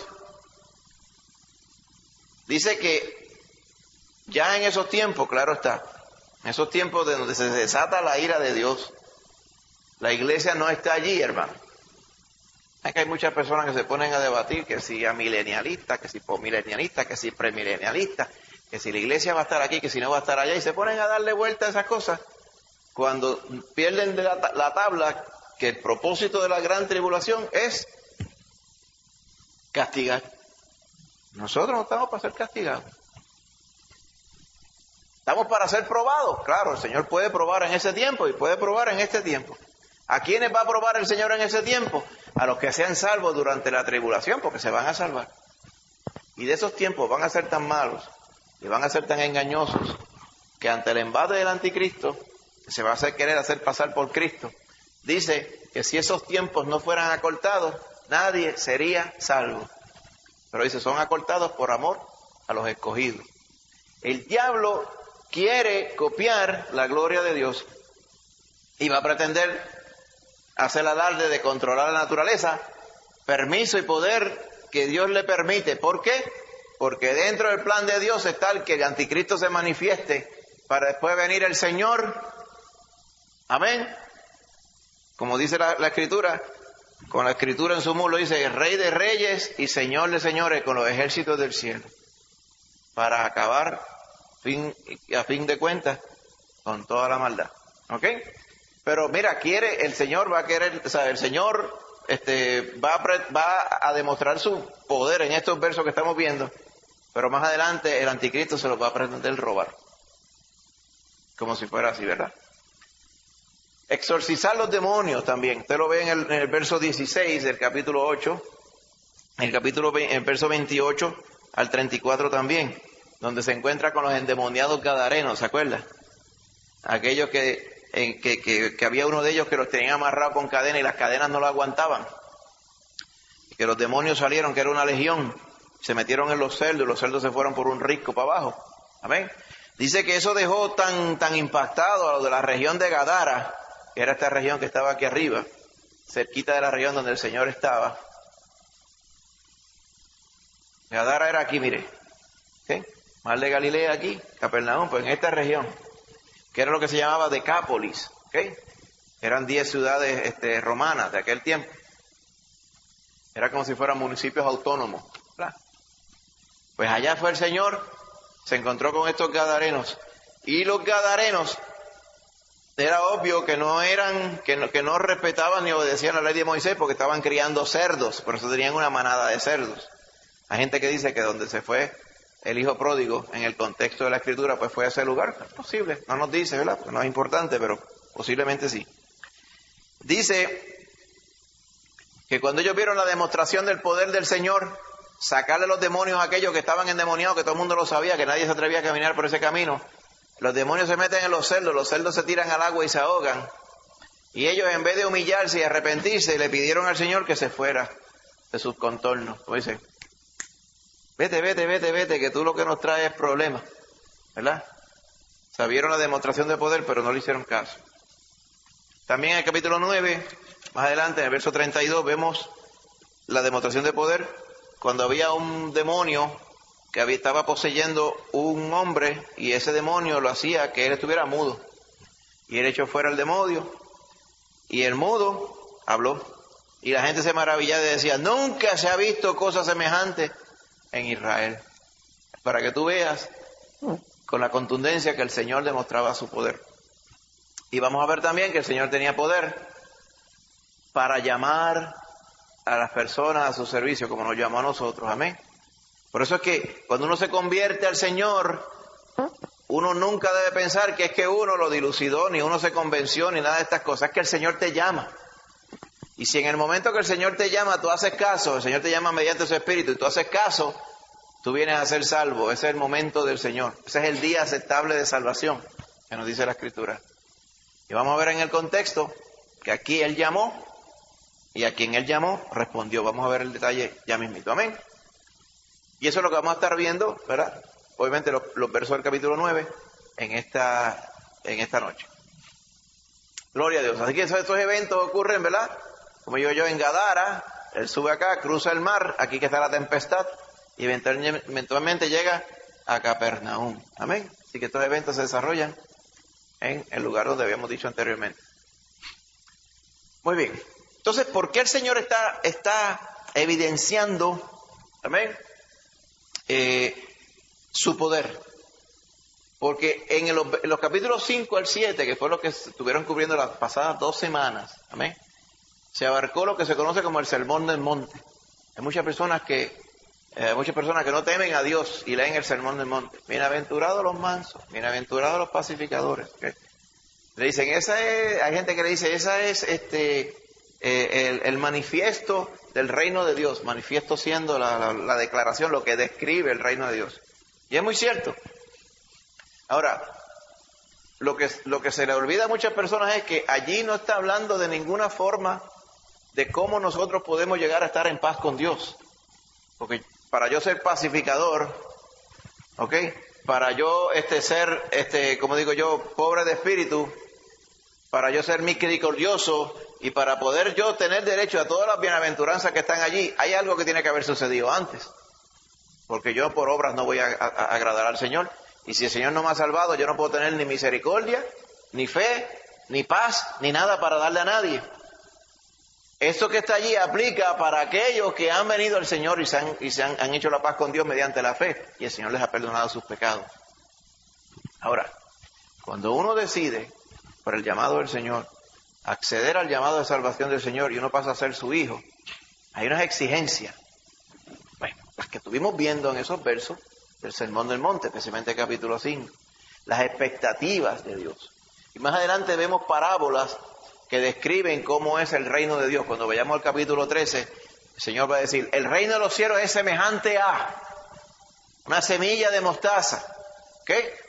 Dice que ya en esos tiempos, claro está, en esos tiempos de donde se desata la ira de Dios, la iglesia no está allí, hermano. Es que hay muchas personas que se ponen a debatir que si amilenialista, que si posmilenialista, que si premilenialista, que si la iglesia va a estar aquí, que si no va a estar allá, y se ponen a darle vuelta a esas cosas cuando pierden de la tabla que el propósito de la gran tribulación es castigar. Nosotros no estamos para ser castigados. Estamos para ser probados. Claro, el Señor puede probar en ese tiempo y puede probar en este tiempo. ¿A quiénes va a probar el Señor en ese tiempo? A los que sean salvos durante la tribulación, porque se van a salvar. Y de esos tiempos van a ser tan malos y van a ser tan engañosos que ante el embate del anticristo, que se va a querer hacer pasar por Cristo, dice que si esos tiempos no fueran acortados, nadie sería salvo. Pero dice, son acortados por amor a los escogidos. El diablo quiere copiar la gloria de Dios y va a pretender hacer alarde de controlar la naturaleza, permiso y poder que Dios le permite. ¿Por qué? Porque dentro del plan de Dios está el que el anticristo se manifieste para después venir el Señor. Amén. Como dice la Escritura, con la Escritura en su muslo dice, Rey de reyes y Señor de señores con los ejércitos del cielo, para acabar a fin de cuentas con toda la maldad. ¿Ok? Pero mira, el Señor va a querer, o sea, el Señor va a demostrar su poder en estos versos que estamos viendo, pero más adelante el anticristo se los va a pretender robar. Como si fuera así, ¿verdad? Exorcizar los demonios también. Usted lo ve en el verso 16 del capítulo 8, en el verso 28 al 34 también, donde se encuentra con los endemoniados gadarenos, ¿se acuerda? aquellos que había uno de ellos que los tenían amarrados con cadenas y las cadenas no lo aguantaban. Que los demonios salieron, que era una legión, se metieron en los cerdos y los cerdos se fueron por un risco para abajo. Amén. Dice que eso dejó tan impactado a los de la región de Gadara, que era esta región que estaba aquí arriba, cerquita de la región donde el Señor estaba. Gadara era aquí, mire. ¿Okay? Mar de Galilea aquí, Capernaum, pues en esta región, que era lo que se llamaba Decápolis. ¿Okay? Eran 10 ciudades romanas de aquel tiempo. Era como si fueran municipios autónomos, ¿verdad? Pues allá fue el Señor, se encontró con estos gadarenos. Y los gadarenos, era obvio que no respetaban ni obedecían la ley de Moisés porque estaban criando cerdos, por eso tenían una manada de cerdos. Hay gente que dice que donde se fue el hijo pródigo, en el contexto de la Escritura, pues fue a ese lugar. Es posible, no nos dice, ¿verdad? Porque no es importante, pero posiblemente sí. Dice que cuando ellos vieron la demostración del poder del Señor, sacarle los demonios a aquellos que estaban endemoniados, que todo el mundo lo sabía, que nadie se atrevía a caminar por ese camino, los demonios se meten en los cerdos se tiran al agua y se ahogan, y ellos en vez de humillarse y arrepentirse, le pidieron al Señor que se fuera de sus contornos. Como dice, vete, que tú lo que nos traes es problemas, ¿verdad? Sabieron la demostración de poder, pero no le hicieron caso. También en el capítulo 9, más adelante, en el verso 32, vemos la demostración de poder cuando había un demonio que estaba poseyendo un hombre y ese demonio lo hacía que él estuviera mudo. Y él echó fuera el demonio y el mudo habló. Y la gente se maravillaba y decía, nunca se ha visto cosa semejante en Israel. Para que tú veas con la contundencia que el Señor demostraba su poder. Y vamos a ver también que el Señor tenía poder para llamar a las personas a su servicio, como nos llamó a nosotros. Amén. Por eso es que cuando uno se convierte al Señor, uno nunca debe pensar que es que uno lo dilucidó, ni uno se convenció, ni nada de estas cosas. Es que el Señor te llama. Y si en el momento que el Señor te llama, tú haces caso, el Señor te llama mediante su Espíritu, y tú haces caso, tú vienes a ser salvo. Ese es el momento del Señor. Ese es el día aceptable de salvación, que nos dice la Escritura. Y vamos a ver en el contexto que aquí Él llamó, y a quien Él llamó, respondió. Vamos a ver el detalle ya mismito. Amén. Y eso es lo que vamos a estar viendo, ¿verdad? Obviamente los versos del capítulo 9 en esta noche. Gloria a Dios. Así que estos eventos ocurren, ¿verdad? Como yo en Gadara, Él sube acá, cruza el mar, aquí que está la tempestad, y eventualmente llega a Capernaum. Amén. Así que estos eventos se desarrollan en el lugar donde habíamos dicho anteriormente. Muy bien. Entonces, ¿por qué el Señor está evidenciando, amén, su poder? Porque en los capítulos 5 al 7, que fue lo que estuvieron cubriendo las pasadas 2 semanas, amén, se abarcó lo que se conoce como el Sermón del Monte. Hay muchas personas que no temen a Dios y leen el Sermón del Monte. Bienaventurados los mansos, bienaventurados los pacificadores. ¿Okay? Le dicen, hay gente que le dice, esa es el manifiesto del reino de Dios, manifiesto siendo la declaración, lo que describe el reino de Dios. Y es muy cierto. Ahora, lo que se le olvida a muchas personas es que allí no está hablando de ninguna forma de cómo nosotros podemos llegar a estar en paz con Dios. Porque para yo ser pacificador, ¿ok? Para yo ser, como digo yo, pobre de espíritu, para yo ser misericordioso y para poder yo tener derecho a todas las bienaventuranzas que están allí, hay algo que tiene que haber sucedido antes. Porque yo por obras no voy a agradar al Señor. Y si el Señor no me ha salvado, yo no puedo tener ni misericordia, ni fe, ni paz, ni nada para darle a nadie. Esto que está allí aplica para aquellos que han venido al Señor y han hecho la paz con Dios mediante la fe. Y el Señor les ha perdonado sus pecados. Ahora, cuando uno decide, por el llamado del Señor, acceder al llamado de salvación del Señor y uno pasa a ser su hijo, hay unas exigencias. Bueno, las que estuvimos viendo en esos versos del Sermón del Monte, especialmente el capítulo 5. Las expectativas de Dios. Y más adelante vemos parábolas que describen cómo es el reino de Dios. Cuando vayamos al capítulo 13, el Señor va a decir, el reino de los cielos es semejante a una semilla de mostaza. ¿Ok?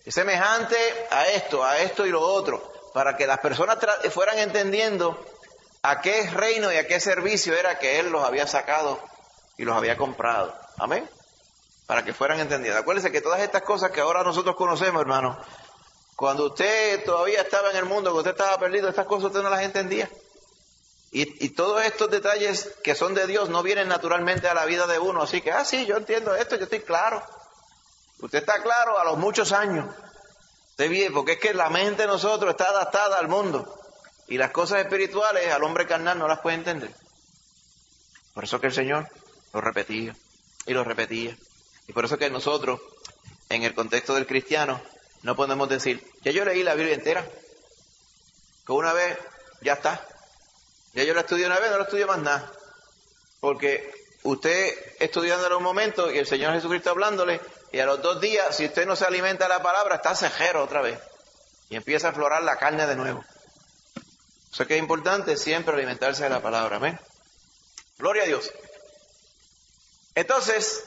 Es semejante a esto y lo otro, para que las personas fueran entendiendo a qué reino y a qué servicio era que Él los había sacado y los había comprado. Amén. Para que fueran entendiendo. Acuérdense que todas estas cosas que ahora nosotros conocemos, hermano, cuando usted todavía estaba en el mundo, cuando usted estaba perdido, estas cosas usted no las entendía. Y todos estos detalles que son de Dios no vienen naturalmente a la vida de uno. Así que, sí, yo entiendo esto, yo estoy claro. Usted está claro a los muchos años. Usted bien, porque es que la mente de nosotros está adaptada al mundo. Y las cosas espirituales al hombre carnal no las puede entender. Por eso que el Señor lo repetía y lo repetía. Y por eso que nosotros, en el contexto del cristiano, no podemos decir, ya yo leí la Biblia entera. Que una vez, ya está. Ya yo la estudié una vez, no la estudio más nada. Porque usted estudiándolo un momento y el Señor Jesucristo hablándole, y a los 2 días, si usted no se alimenta de la palabra, está cejero otra vez. Y empieza a aflorar la carne de nuevo. O sea que es importante siempre alimentarse de la palabra. Amén. Gloria a Dios. Entonces,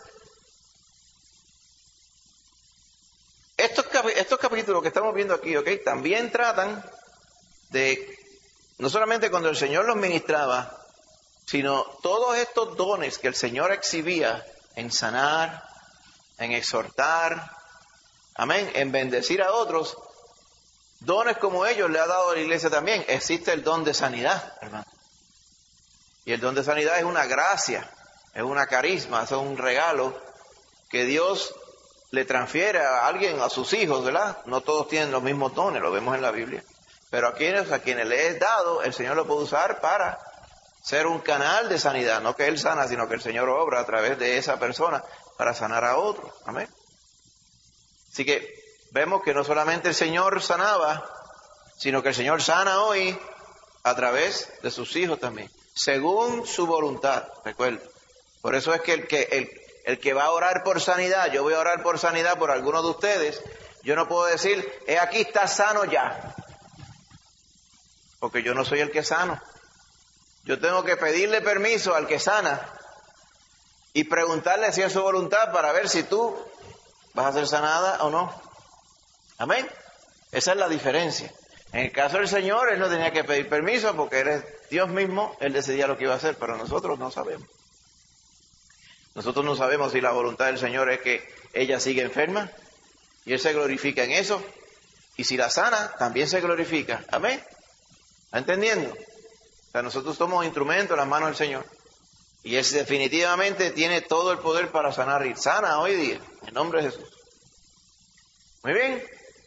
estos capítulos que estamos viendo aquí, ¿ok? También tratan de, no solamente cuando el Señor los ministraba, sino todos estos dones que el Señor exhibía en sanar, en exhortar, amén, en bendecir a otros, dones como ellos le ha dado a la iglesia también. Existe el don de sanidad, hermano. Y el don de sanidad es una gracia, es una carisma, es un regalo que Dios le transfiere a alguien, a sus hijos, ¿verdad? No todos tienen los mismos dones, lo vemos en la Biblia. Pero a quienes le es dado, el Señor lo puede usar para ser un canal de sanidad. No que Él sana, sino que el Señor obra a través de esa persona para sanar a otros. Amén. Así que vemos que no solamente el Señor sanaba, sino que el Señor sana hoy a través de sus hijos también, según su voluntad. Recuerda. Por eso es que el que va a orar por sanidad, yo voy a orar por sanidad por algunos de ustedes, yo no puedo decir, aquí está sano ya, porque yo no soy el que sano. Yo tengo que pedirle permiso al que sana y preguntarle si es su voluntad para ver si tú vas a ser sanada o no. Amén. Esa es la diferencia. En el caso del Señor, Él no tenía que pedir permiso porque Él es Dios mismo, Él decidía lo que iba a hacer, pero nosotros no sabemos. Nosotros no sabemos si la voluntad del Señor es que ella siga enferma y Él se glorifica en eso. Y si la sana, también se glorifica. Amén. ¿Está entendiendo? O sea, nosotros somos instrumentos en las manos del Señor. Y Él definitivamente tiene todo el poder para sanar y sana hoy día, en nombre de Jesús. Muy bien.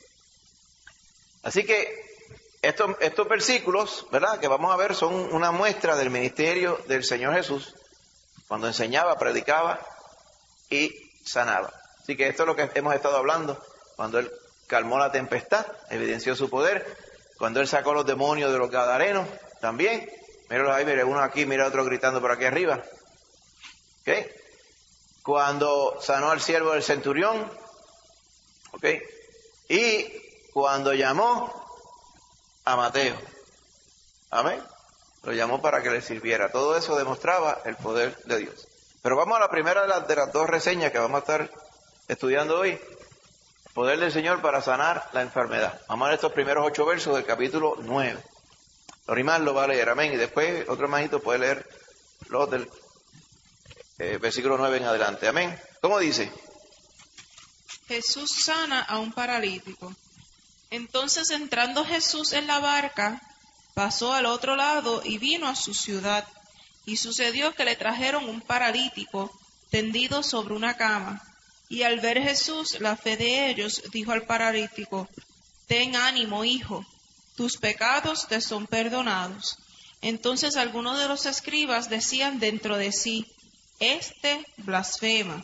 Así que estos versículos, ¿verdad?, que vamos a ver son una muestra del ministerio del Señor Jesús, cuando enseñaba, predicaba y sanaba. Así que esto es lo que hemos estado hablando, cuando Él calmó la tempestad, evidenció su poder, cuando Él sacó los demonios de los gadarenos, también. Míralos ahí, mire uno aquí, mira otro gritando por aquí arriba. ¿Ok? Cuando sanó al siervo del centurión. ¿Ok? Y cuando llamó a Mateo. Amén. Lo llamó para que le sirviera. Todo eso demostraba el poder de Dios. Pero vamos a la primera de las 2 reseñas que vamos a estar estudiando hoy. El poder del Señor para sanar la enfermedad. Vamos a ver estos primeros 8 versos del capítulo 9. Lorimar lo va a leer, amén. Y después otro hermanito puede leer los del versículo 9 en adelante. Amén. ¿Cómo dice? Jesús sana a un paralítico. Entonces, entrando Jesús en la barca, pasó al otro lado y vino a su ciudad. Y sucedió que le trajeron un paralítico tendido sobre una cama. Y al ver Jesús la fe de ellos, dijo al paralítico: ten ánimo, hijo, tus pecados te son perdonados. Entonces algunos de los escribas decían dentro de sí: este blasfema.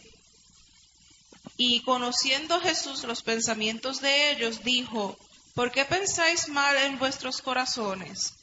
Y conociendo Jesús los pensamientos de ellos, dijo: ¿por qué pensáis mal en vuestros corazones?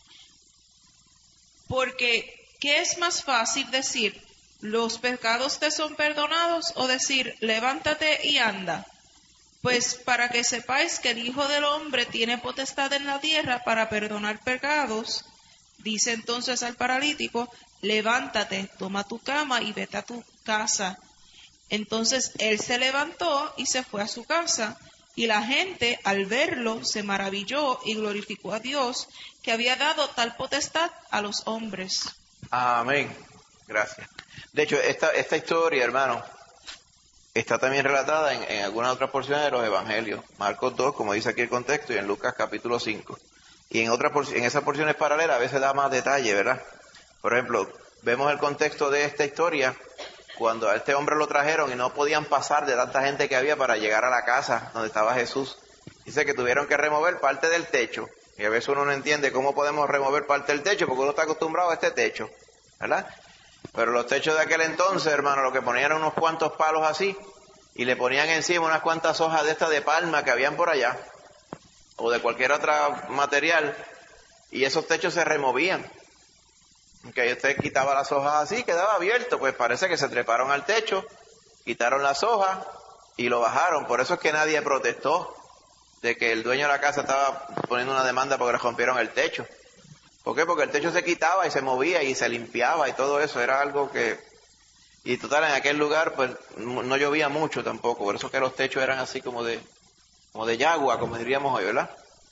Porque, ¿qué es más fácil decir, los pecados te son perdonados, o decir, levántate y anda? Pues para que sepáis que el Hijo del Hombre tiene potestad en la tierra para perdonar pecados, dice entonces al paralítico: levántate, toma tu cama y vete a tu casa. Entonces él se levantó y se fue a su casa, Y la gente, al verlo, se maravilló y glorificó a Dios, que había dado tal potestad a los hombres. Amén. Gracias. De hecho, esta historia, hermano, está también relatada en algunas otras porciones de los evangelios. Marcos 2, como dice aquí el contexto, y en Lucas capítulo 5. Y en esas porciones paralelas a veces da más detalle, ¿verdad? Por ejemplo, vemos el contexto de esta historia cuando a este hombre lo trajeron y no podían pasar de tanta gente que había para llegar a la casa donde estaba Jesús. Dice que tuvieron que remover parte del techo. Y a veces uno no entiende cómo podemos remover parte del techo porque uno está acostumbrado a este techo, ¿verdad? Pero los techos de aquel entonces, hermano, lo que ponían eran unos cuantos palos así y le ponían encima unas cuantas hojas de estas de palma que habían por allá o de cualquier otro material y esos techos se removían. Que usted quitaba las hojas así, quedaba abierto, pues parece que se treparon al techo, quitaron las hojas y lo bajaron. Por eso es que nadie protestó de que el dueño de la casa estaba poniendo una demanda porque le rompieron el techo. ¿Por qué? Porque el techo se quitaba y se movía y se limpiaba y todo eso, era algo que... Y total, en aquel lugar pues no llovía mucho tampoco, por eso que los techos eran así como de yagua, como diríamos hoy, ¿verdad?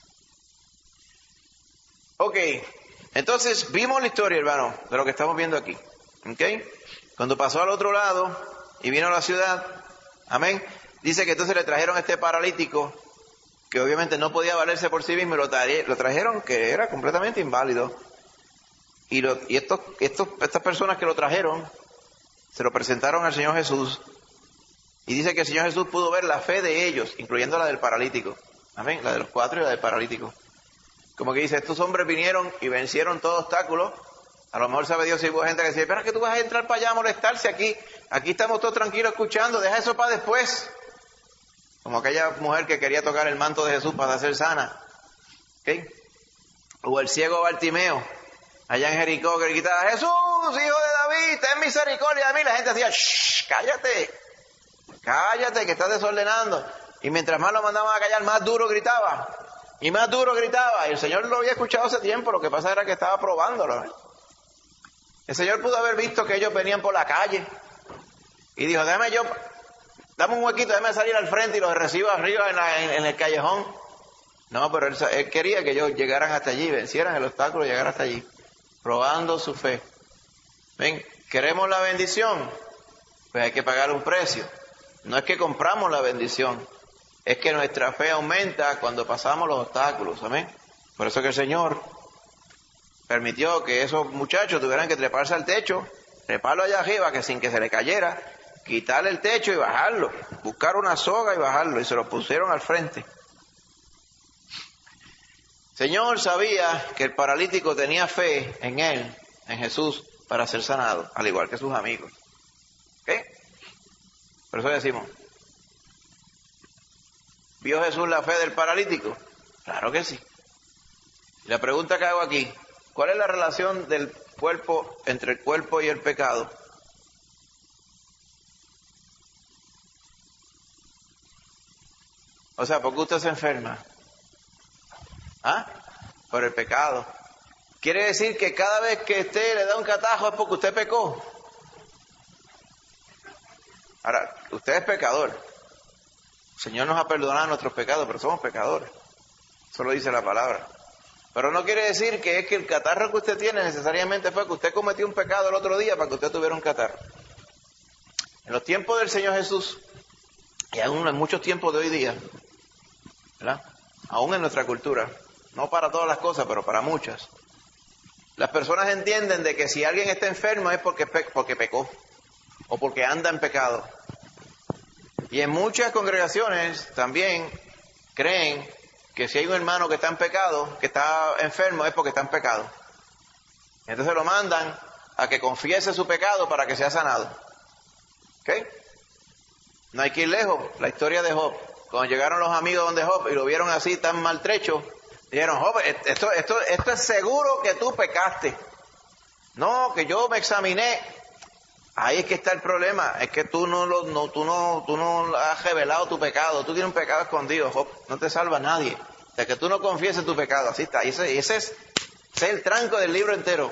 Ok. Entonces, vimos la historia, hermano, de lo que estamos viendo aquí. ¿Ok? Cuando pasó al otro lado y vino a la ciudad, amén, dice que entonces le trajeron a este paralítico, que obviamente no podía valerse por sí mismo, y lo trajeron, que era completamente inválido. Y estas personas que lo trajeron, se lo presentaron al Señor Jesús, y dice que el Señor Jesús pudo ver la fe de ellos, incluyendo la del paralítico. Amén, la de los 4 y la del paralítico. Como que dice, estos hombres vinieron y vencieron todo obstáculo. A lo mejor sabe Dios si hubo gente que decía, pero es que tú vas a entrar para allá a molestarse aquí estamos todos tranquilos escuchando, deja eso para después. Como aquella mujer que quería tocar el manto de Jesús para ser sana. ¿Okay? O el ciego Bartimeo, allá en Jericó, que gritaba, Jesús, hijo de David, ten misericordia de mí. La gente decía, shh, cállate, que estás desordenando. Y mientras más lo mandaban a callar, más duro gritaba. Y más duro gritaba. Y el Señor lo había escuchado hace tiempo. Lo que pasa era que estaba probándolo. El Señor pudo haber visto que ellos venían por la calle. Y dijo, dame un huequito, déjame salir al frente y los recibo arriba en el callejón. No, pero él quería que ellos llegaran hasta allí, vencieran el obstáculo y llegaran hasta allí. Probando su fe. Ven, ¿queremos la bendición? Pues hay que pagar un precio. No es que compramos la bendición. Es que nuestra fe aumenta cuando pasamos los obstáculos, amén. Por eso que el Señor permitió que esos muchachos tuvieran que treparse al techo, treparlo allá arriba, que sin que se le cayera, quitarle el techo y bajarlo, buscar una soga y bajarlo, y se lo pusieron al frente. El Señor sabía que el paralítico tenía fe en Él, en Jesús, para ser sanado, al igual que sus amigos. ¿Ok? Por eso decimos, ¿vio Jesús la fe del paralítico? Claro que sí. Y la pregunta que hago aquí, ¿cuál es la relación del cuerpo, entre el cuerpo y el pecado? O sea, ¿por qué usted se enferma? ¿Ah? Por el pecado. ¿Quiere decir que cada vez que usted le da un catajo es porque usted pecó? Ahora, usted es pecador. El Señor nos ha perdonado nuestros pecados, pero somos pecadores. Eso lo dice la palabra. Pero no quiere decir que es que el catarro que usted tiene necesariamente fue que usted cometió un pecado el otro día para que usted tuviera un catarro. En los tiempos del Señor Jesús, y aún en muchos tiempos de hoy día, ¿verdad? Aún en nuestra cultura, no para todas las cosas, pero para muchas, las personas entienden de que si alguien está enfermo es porque pecó, o porque anda en pecado. Y en muchas congregaciones también creen que si hay un hermano que está en pecado, que está enfermo, es porque está en pecado. Entonces lo mandan a que confiese su pecado para que sea sanado. ¿Ok? No hay que ir lejos. La historia de Job. Cuando llegaron los amigos donde Job y lo vieron así tan maltrecho, dijeron, Job, esto es seguro que tú pecaste. No, que yo me examiné. Ahí es que está el problema, es que tú no has revelado tu pecado, tú tienes un pecado escondido, Job, no te salva nadie, de que tú no confieses tu pecado, así está, ese es el tranco del libro entero.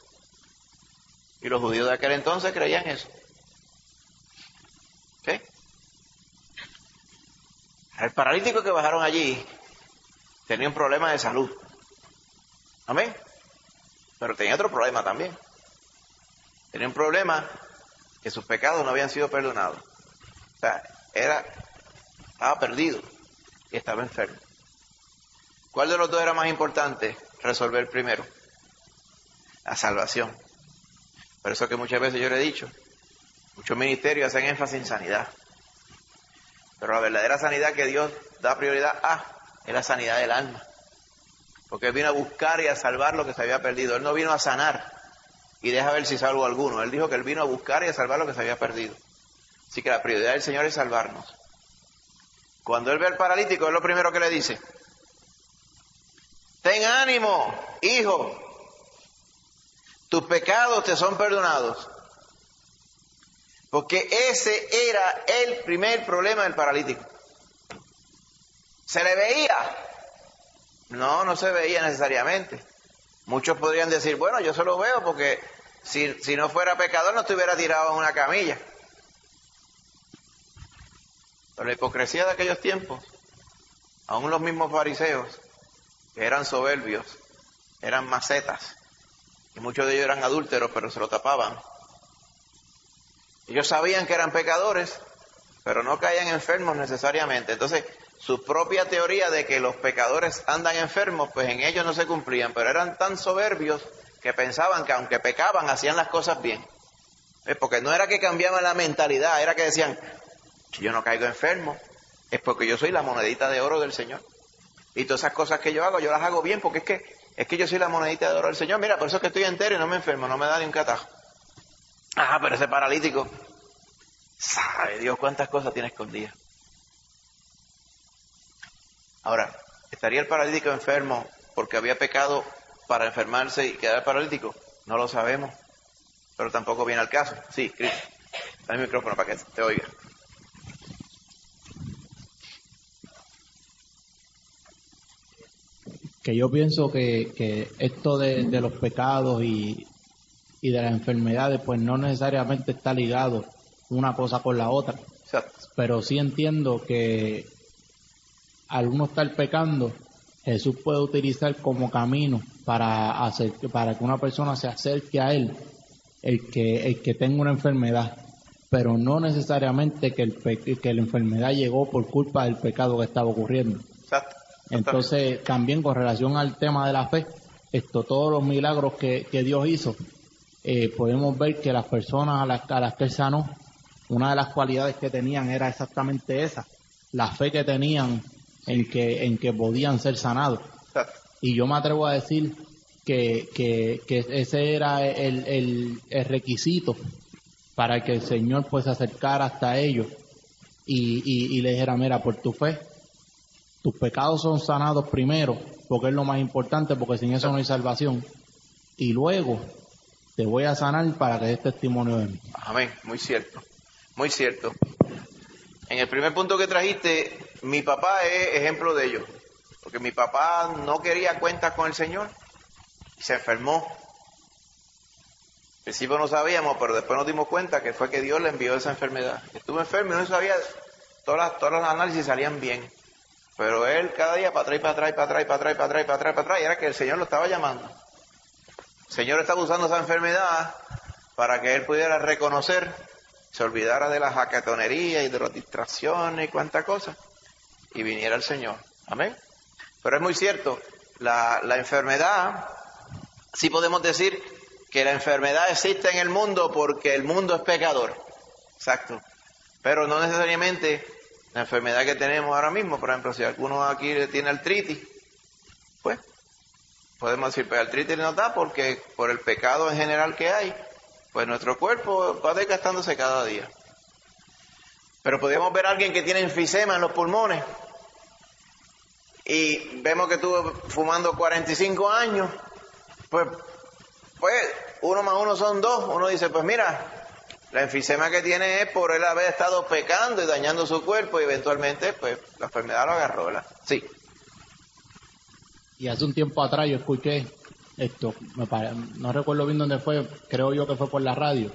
Y los judíos de aquel entonces creían eso. ¿Ok? El paralítico que bajaron allí tenía un problema de salud. Amén. Pero tenía otro problema también. Tenía un problema que sus pecados no habían sido perdonados. O sea, estaba perdido y estaba enfermo. ¿Cuál de los dos era más importante resolver primero? La salvación. Por eso que muchas veces yo le he dicho, muchos ministerios hacen énfasis en sanidad. Pero la verdadera sanidad que Dios da prioridad a es la sanidad del alma. Porque Él vino a buscar y a salvar lo que se había perdido. Él no vino a sanar y deja ver si salvo a alguno. Él dijo que Él vino a buscar y a salvar lo que se había perdido. Así que la prioridad del Señor es salvarnos. Cuando Él ve al paralítico, es lo primero que le dice: ten ánimo, hijo, tus pecados te son perdonados. Porque ese era el primer problema del paralítico. ¿Se le veía? No, no se veía necesariamente. Muchos podrían decir, bueno, yo solo veo porque si no fuera pecador no estuviera tirado en una camilla. Pero la hipocresía de aquellos tiempos, aún los mismos fariseos, que eran soberbios, eran macetas, y muchos de ellos eran adúlteros, pero se lo tapaban. Ellos sabían que eran pecadores, pero no caían enfermos necesariamente. Entonces, su propia teoría de que los pecadores andan enfermos, pues en ellos no se cumplían, pero eran tan soberbios que pensaban que aunque pecaban, hacían las cosas bien. Porque no era que cambiaban la mentalidad, era que decían, si yo no caigo enfermo, es porque yo soy la monedita de oro del Señor. Y todas esas cosas que yo hago, yo las hago bien, porque es que yo soy la monedita de oro del Señor. Mira, por eso es que estoy entero y no me enfermo, no me da ni un catajo. Pero ese paralítico, sabe Dios cuántas cosas tiene escondidas. Ahora, ¿estaría el paralítico enfermo porque había pecado para enfermarse y quedar paralítico? No lo sabemos, pero tampoco viene al caso. Sí, Cris, dame el micrófono para que te oiga. Que yo pienso que esto de los pecados y de las enfermedades, pues no necesariamente está ligado una cosa con la otra. Exacto. Pero sí entiendo que al uno estar pecando, Jesús puede utilizar como camino para que una persona se acerque a Él, el que tenga una enfermedad, pero no necesariamente que la enfermedad llegó por culpa del pecado que estaba ocurriendo. Exacto. Entonces, también con relación al tema de la fe, todos los milagros que Dios hizo, podemos ver que las personas a las que Él sanó, una de las cualidades que tenían era exactamente esa, la fe que tenían en que podían ser sanados. Exacto. Y yo me atrevo a decir que ese era el requisito para que el Señor pues se acercara hasta ellos y le dijera, mira, por tu fe, tus pecados son sanados primero, porque es lo más importante, porque sin eso no hay salvación. Y luego te voy a sanar para que des testimonio de mí. Amén, muy cierto, muy cierto. En el primer punto que trajiste, mi papá es ejemplo de ello, porque mi papá no quería cuentas con el Señor y se enfermó. Al principio no sabíamos, pero después nos dimos cuenta que fue que Dios le envió esa enfermedad. Estuvo enfermo y no sabía, todas las análisis salían bien, pero él cada día para atrás, y era que el Señor lo estaba llamando. El Señor estaba usando esa enfermedad para que él pudiera reconocer, se olvidara de la jacatonería y de las distracciones y cuánta cosa, y viniera el Señor. Amén. Pero es muy cierto, la enfermedad, sí podemos decir que la enfermedad existe en el mundo porque el mundo es pecador. Exacto. Pero no necesariamente la enfermedad que tenemos ahora mismo. Por ejemplo, si alguno aquí tiene artritis, pues podemos decir, pues artritis nos da porque por el pecado en general que hay, pues nuestro cuerpo va desgastándose cada día. Pero podemos ver a alguien que tiene enfisema en los pulmones y vemos que estuvo fumando 45 años, pues 1 más 1 son 2. Uno dice, pues mira, la enfisema que tiene es por él haber estado pecando y dañando su cuerpo y eventualmente pues la enfermedad lo agarró, ¿verdad? Sí. Y hace un tiempo atrás yo escuché esto, no recuerdo bien dónde fue, creo yo que fue por la radio,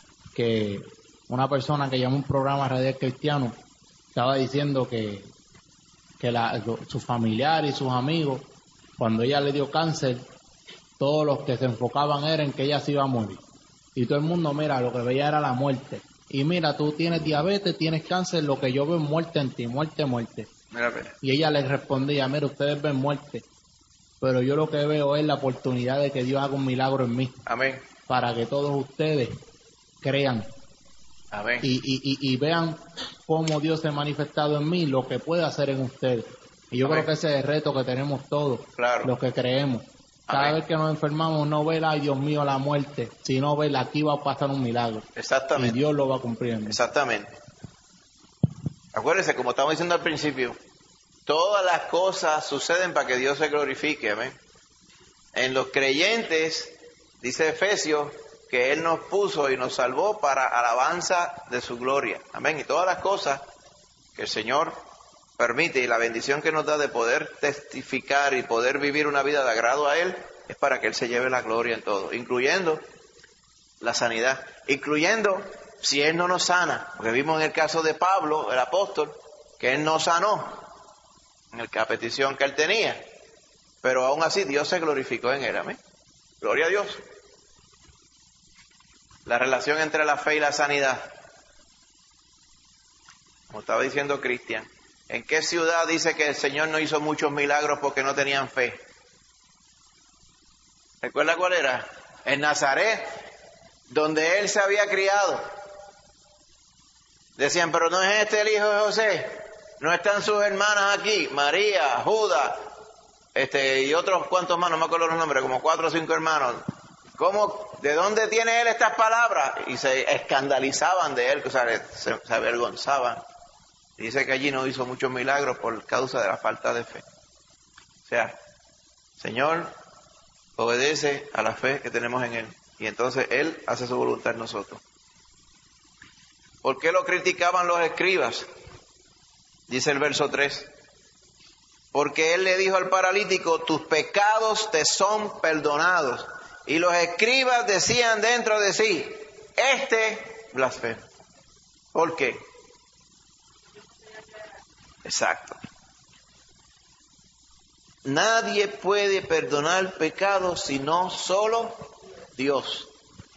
que una persona que llamó un programa radial cristiano estaba diciendo que que sus familiares y sus amigos, cuando ella le dio cáncer, todos los que se enfocaban era en que ella se iba a morir. Y todo el mundo, mira, lo que veía era la muerte. Y mira, tú tienes diabetes, tienes cáncer, lo que yo veo es muerte en ti, muerte, muerte. Mira. Y ella le respondía, mira, ustedes ven muerte, pero yo lo que veo es la oportunidad de que Dios haga un milagro en mí. Amén. Para que todos ustedes crean. Amén. Y vean cómo Dios se ha manifestado en mí, lo que puede hacer en ustedes. Y yo Amén. creo que ese es el reto que tenemos todos, Claro. los que creemos. Cada Amén. vez que nos enfermamos, no ver, ay Dios mío, la muerte, sino ver, aquí va a pasar un milagro. Exactamente. Y Dios lo va a cumplir en mí. Exactamente. Acuérdense, como estamos diciendo al principio, todas las cosas suceden para que Dios se glorifique. Amén. En los creyentes, dice Efesios, que Él nos puso y nos salvó para alabanza de su gloria. Amén. Y todas las cosas que el Señor permite y la bendición que nos da de poder testificar y poder vivir una vida de agrado a Él, es para que Él se lleve la gloria en todo, incluyendo la sanidad, incluyendo si Él no nos sana, porque vimos en el caso de Pablo, el apóstol, que Él no sanó en la petición que Él tenía, pero aún así Dios se glorificó en Él. Amén. Gloria a Dios. La relación entre la fe y la sanidad, como estaba diciendo Cristian, ¿en qué ciudad dice que el Señor no hizo muchos milagros porque no tenían fe? ¿Recuerda cuál era? En Nazaret, donde Él se había criado. Decían, pero no es este el hijo de José, no están sus hermanas aquí, María, Judas, y otros cuantos más, no me acuerdo los nombres, como 4 o 5 hermanos. ¿Cómo? ¿De dónde tiene Él estas palabras? Y se escandalizaban de Él, o sea, se avergonzaban. Y dice que allí no hizo muchos milagros por causa de la falta de fe. O sea, Señor obedece a la fe que tenemos en Él. Y entonces Él hace su voluntad en nosotros. ¿Por qué lo criticaban los escribas? Dice el verso 3. Porque Él le dijo al paralítico, tus pecados te son perdonados. Y los escribas decían dentro de sí, este blasfema. ¿Por qué? Exacto. Nadie puede perdonar pecados sino solo Dios.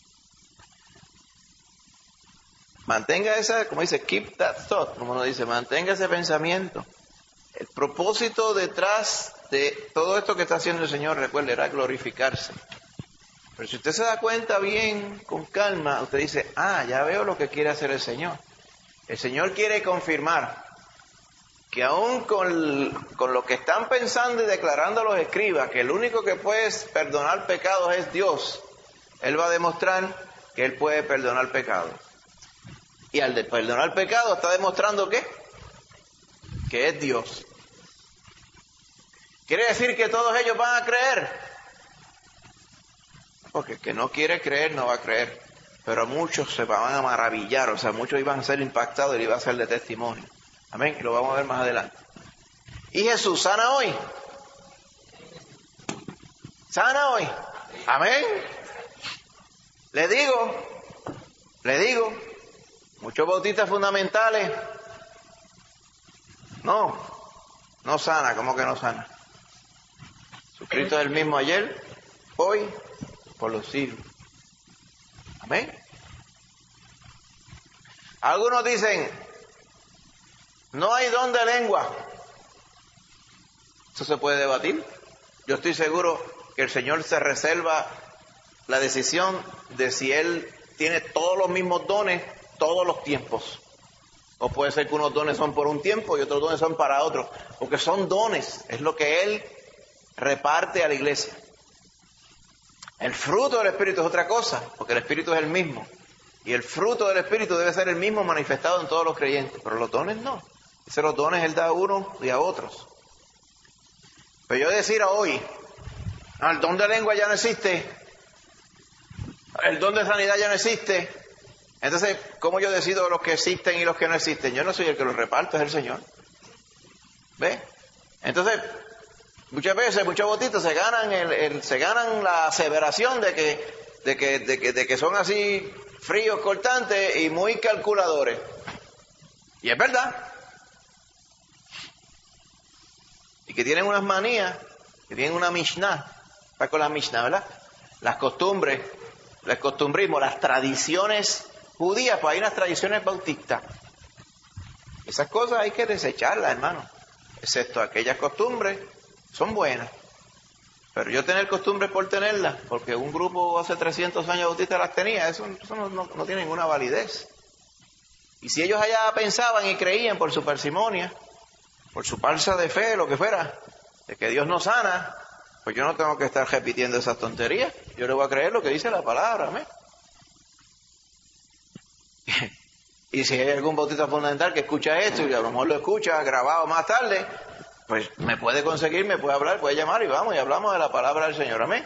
Mantenga esa, como dice, keep that thought, como uno dice, mantenga ese pensamiento. El propósito detrás de todo esto que está haciendo el Señor, recuerde, era glorificarse. Pero si usted se da cuenta bien, con calma, usted dice, ya veo lo que quiere hacer el Señor. El Señor quiere confirmar que aún con lo que están pensando y declarando los escribas, que el único que puede perdonar pecados es Dios, Él va a demostrar que Él puede perdonar pecados. Y al de perdonar pecados está demostrando ¿qué? Que es Dios. ¿Quiere decir que todos ellos van a creer? Porque el que no quiere creer no va a creer. Pero muchos se van a maravillar, o sea, muchos iban a ser impactados y iban a ser de testimonio. Amén, y lo vamos a ver más adelante. Y Jesús sana hoy. Sana hoy. Amén. Le digo, muchos bautistas fundamentales, no sana, ¿cómo que no sana? Jesucristo es el mismo ayer, hoy, por los siglos. Amén. Algunos dicen, no hay don de lengua. Eso se puede debatir. Yo estoy seguro que el Señor se reserva la decisión de si Él tiene todos los mismos dones todos los tiempos. O puede ser que unos dones son por un tiempo y otros dones son para otros. Porque son dones, es lo que Él reparte a la iglesia. El fruto del Espíritu es otra cosa, porque el Espíritu es el mismo. Y el fruto del Espíritu debe ser el mismo manifestado en todos los creyentes. Pero los dones no. Los dones Él da a unos y a otros. Pero yo decir hoy, el don de lengua ya no existe, el don de sanidad ya no existe, entonces, ¿cómo yo decido los que existen y los que no existen? Yo no soy el que los reparto, es el Señor. ¿Ve? Entonces, muchas veces, muchos bautistas se ganan la aseveración de que son así fríos, cortantes y muy calculadores. Y es verdad. y que tienen unas manías, que tienen una Mishnah. Está con la Mishnah, ¿verdad? Las costumbres, el costumbrismo, las tradiciones judías, pues hay unas tradiciones bautistas. Esas cosas hay que desecharlas, hermano. Excepto aquellas costumbres, son buenas. Pero yo tener costumbres por tenerlas, porque un grupo hace 300 años bautistas las tenía, eso no tiene ninguna validez. Y si ellos allá pensaban y creían por su parsimonia, por su falsa de fe, lo que fuera, de que Dios nos sana, pues yo no tengo que estar repitiendo esas tonterías. Yo le voy a creer lo que dice la palabra, amén. Y si hay algún bautista fundamental que escucha esto y a lo mejor lo escucha grabado más tarde, pues me puede conseguir, me puede hablar, puede llamar y vamos y hablamos de la palabra del Señor, amén.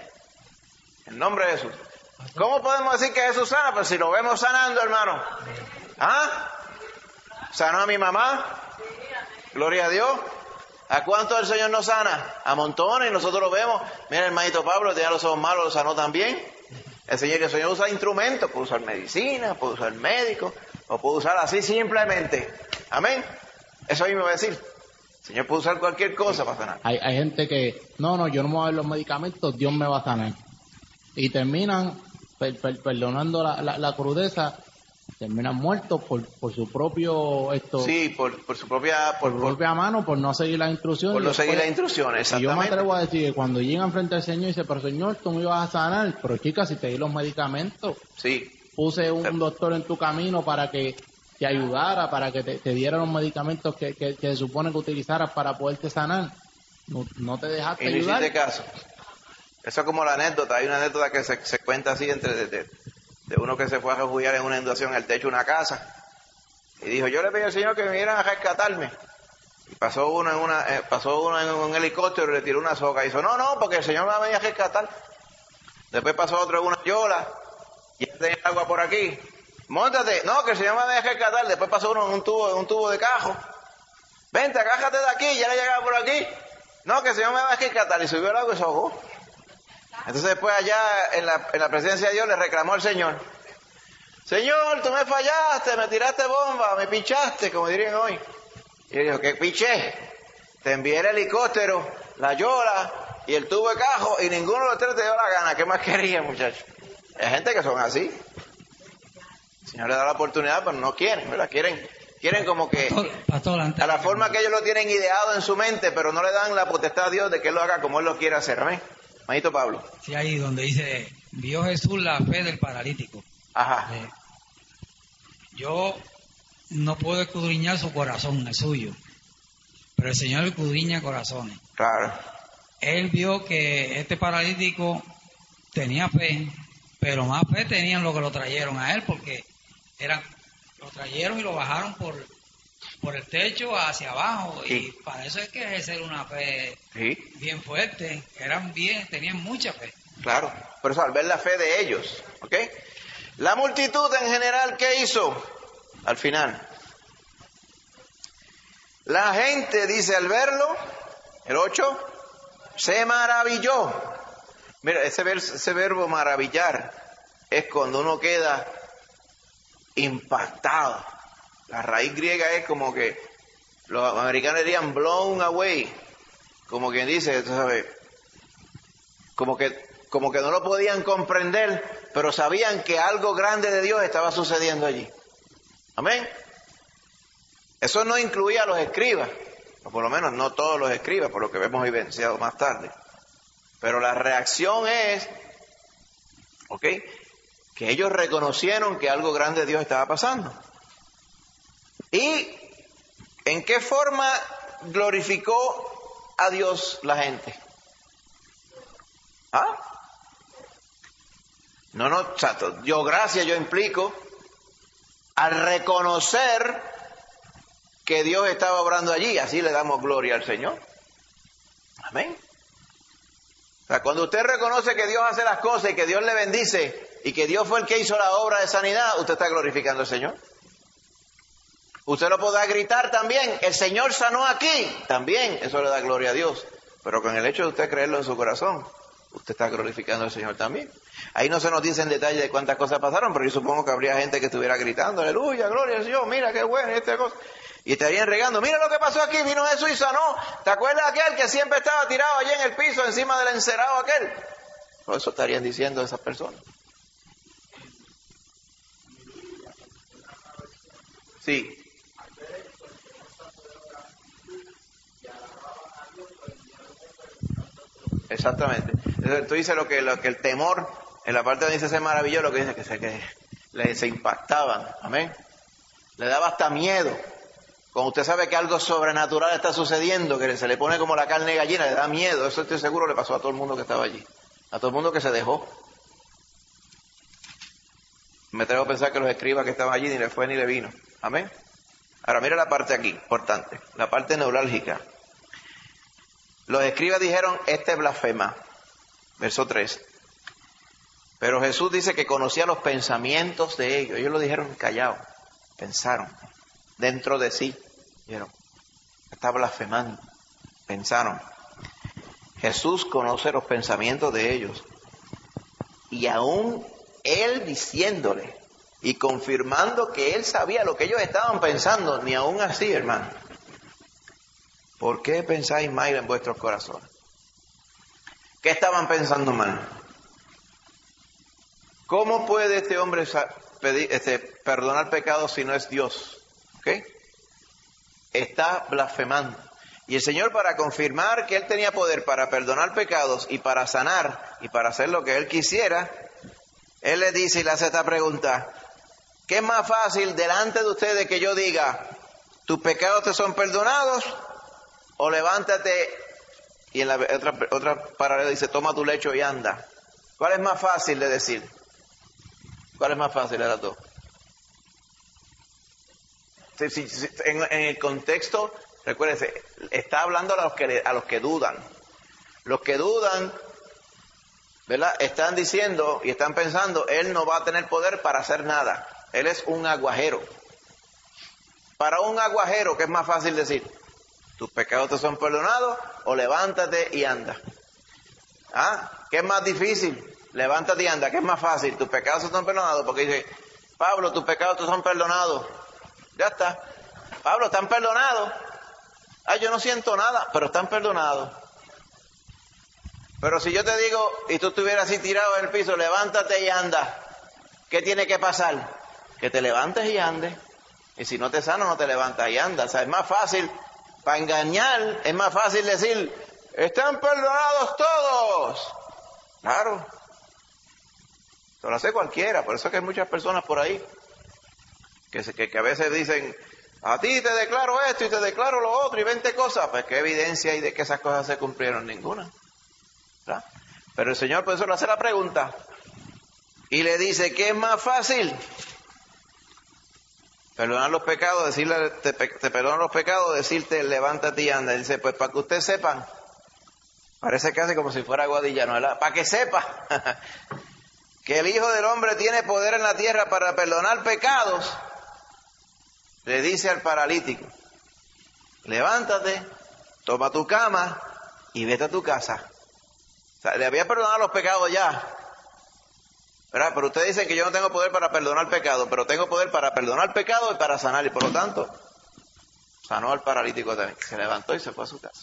En nombre de Jesús. ¿Cómo podemos decir que Jesús sana? Pues si lo vemos sanando, hermano. ¿Ah? ¿Sanó a mi mamá? Gloria a Dios. ¿A cuánto el Señor nos sana? A montones, y nosotros lo vemos. Mira, el hermanito Pablo, tenía los ojos malos, lo sanó también. El Señor usa instrumentos, puede usar medicina, puede usar médicos, o puede usar así simplemente. Amén. Eso mismo va a decir. El Señor puede usar cualquier cosa para sanar. Hay gente que, no, yo no me voy a ver los medicamentos, Dios me va a sanar. Y terminan perdonando la crudeza, terminan muertos por su propio sí, por su propia mano, por no seguir las instrucciones. Por no seguir las instrucciones, exactamente. Y yo me atrevo a decir que cuando llegan frente al Señor y dice, pero Señor, tú me ibas a sanar, pero chica, si te di los medicamentos, sí, puse un doctor en tu camino para que te ayudara, para que te diera los medicamentos que se supone que utilizaras para poderte sanar. No te dejaste ayudar. Y no hiciste caso. Eso es como la anécdota. Hay una anécdota que se cuenta así de uno que se fue a refugiar en una inundación en el techo de una casa. Y dijo, yo le pedí al Señor que me vinieran a rescatarme. Y pasó uno en un helicóptero y le tiró una soga. Y dijo, no, porque el Señor me va a venir a rescatar. Después pasó otro en una yola. Y tenía agua por aquí. Móntate. No, que el Señor me va a venir a rescatar. Después pasó uno en un tubo de cajo. Vente, agájate de aquí. Ya le llegaba por aquí. No, que el Señor me va a rescatar. Y subió el agua y se ahogó. Entonces después allá en la presencia de Dios le reclamó al Señor. Señor, tú me fallaste, me tiraste bomba, me pichaste, como dirían hoy. Y él dijo, ¿qué piché? Te envié el helicóptero, la yola y el tubo de cajo y ninguno de los tres te dio la gana. ¿Qué más quería, muchachos? Hay gente que son así. El Señor le da la oportunidad, pero no quieren, ¿verdad? Quieren como que a la forma que ellos lo tienen ideado en su mente, pero no le dan la potestad a Dios de que Él lo haga como Él lo quiere hacer. Amén. Manito Pablo. Sí, ahí donde dice, vio Jesús la fe del paralítico. Ajá. Yo no puedo escudriñar su corazón, el suyo, pero el Señor escudriña corazones. Claro. Él vio que este paralítico tenía fe, pero más fe tenían los que lo trajeron a él, porque lo trajeron y lo bajaron por el techo hacia abajo, sí. Y para eso es que ejercer una fe sí. bien fuerte, tenían mucha fe. Claro, por eso al ver la fe de ellos, ¿ok? La multitud en general, ¿qué hizo? Al final, la gente, dice al verlo, el 8, se maravilló. Mira, ese verbo maravillar es cuando uno queda impactado. La raíz griega es como que los americanos dirían blown away, como quien dice, ¿sabes? Como que no lo podían comprender, pero sabían que algo grande de Dios estaba sucediendo allí. Amén. Eso no incluía a los escribas, o por lo menos no todos los escribas, por lo que vemos evidenciado más tarde. Pero la reacción es, ¿ok?, que ellos reconocieron que algo grande de Dios estaba pasando. ¿Y en qué forma glorificó a Dios la gente? ¿Ah? No, chato, yo implico al reconocer que Dios estaba obrando allí, así le damos gloria al Señor. Amén. O sea, cuando usted reconoce que Dios hace las cosas y que Dios le bendice y que Dios fue el que hizo la obra de sanidad, usted está glorificando al Señor. Usted lo podrá gritar también, el Señor sanó aquí, también, eso le da gloria a Dios. Pero con el hecho de usted creerlo en su corazón, usted está glorificando al Señor también. Ahí no se nos dice en detalle de cuántas cosas pasaron, pero yo supongo que habría gente que estuviera gritando, aleluya, gloria al Señor, mira qué bueno, y esta cosa. Y estarían regando, mira lo que pasó aquí, vino Jesús y sanó. ¿Te acuerdas de aquel que siempre estaba tirado allí en el piso, encima del encerado aquel? Por eso estarían diciendo esas personas. Sí. Exactamente. Entonces, tú dices lo que el temor, en la parte donde dice ser maravilloso, lo que dice que se impactaban. Amén. Le daba hasta miedo. Cuando usted sabe que algo sobrenatural está sucediendo, que se le pone como la carne de gallina, le da miedo. Eso estoy seguro le pasó a todo el mundo que estaba allí. A todo el mundo que se dejó. Me atrevo a pensar que los escribas que estaban allí ni le fue ni le vino. Amén. Ahora mira la parte aquí, importante. La parte neurálgica. Los escribas dijeron, este blasfema. Verso 3. Pero Jesús dice que conocía los pensamientos de ellos. Ellos lo dijeron callados. Pensaron. Dentro de sí. Dijeron, está blasfemando. Pensaron. Jesús conoce los pensamientos de ellos. Y aún Él diciéndole y confirmando que Él sabía lo que ellos estaban pensando, ni aún así, hermano. ¿Por qué pensáis mal en vuestros corazones? ¿Qué estaban pensando mal? ¿Cómo puede este hombre perdonar pecados si no es Dios? ¿Okay? Está blasfemando. Y el Señor, para confirmar que Él tenía poder para perdonar pecados y para sanar y para hacer lo que Él quisiera, Él le dice y le hace esta pregunta: ¿qué es más fácil delante de ustedes que yo diga, tus pecados te son perdonados? O levántate, y en la otra paralela dice, toma tu lecho y anda. ¿Cuál es más fácil de decir? ¿Cuál es más fácil de las dos? En el contexto, recuérdense, está hablando a los que dudan. Los que dudan, ¿verdad? Están diciendo y están pensando, Él no va a tener poder para hacer nada. Él es un aguajero. Para un aguajero, ¿qué es más fácil decir? ¿Tus pecados te son perdonados? O levántate y anda. ¿Qué es más difícil? Levántate y anda. ¿Qué es más fácil? ¿Tus pecados te son perdonados? Porque dice, Pablo, tus pecados te son perdonados. Ya está. Pablo, ¿están perdonados? Yo no siento nada, pero están perdonados. Pero si yo te digo, y tú estuvieras así tirado en el piso, levántate y anda, ¿qué tiene que pasar? Que te levantes y andes. Y si no te sano, no te levantas y andas. O sea, es más fácil, para engañar, es más fácil decir, están perdonados todos. Claro. Eso lo hace cualquiera. Por eso es que hay muchas personas por ahí que a veces dicen, a ti te declaro esto y te declaro lo otro y 20 cosas. Pues qué evidencia hay de que esas cosas se cumplieron. Ninguna. ¿Verdad? Pero el Señor por eso le hace la pregunta y le dice, ¿qué es más fácil? Perdonar los pecados, decirle, te perdono los pecados, decirte, levántate y anda. Y dice, pues para que ustedes sepan, parece casi como si fuera Guadilla, ¿no? ¿Verdad? Para que sepa que el Hijo del Hombre tiene poder en la tierra para perdonar pecados, le dice al paralítico, levántate, toma tu cama y vete a tu casa. O sea, le había perdonado los pecados ya, ¿verdad? Pero ustedes dicen que yo no tengo poder para perdonar pecado, pero tengo poder para perdonar pecado y para sanar. Y por lo tanto, sanó al paralítico también. Se levantó y se fue a su casa.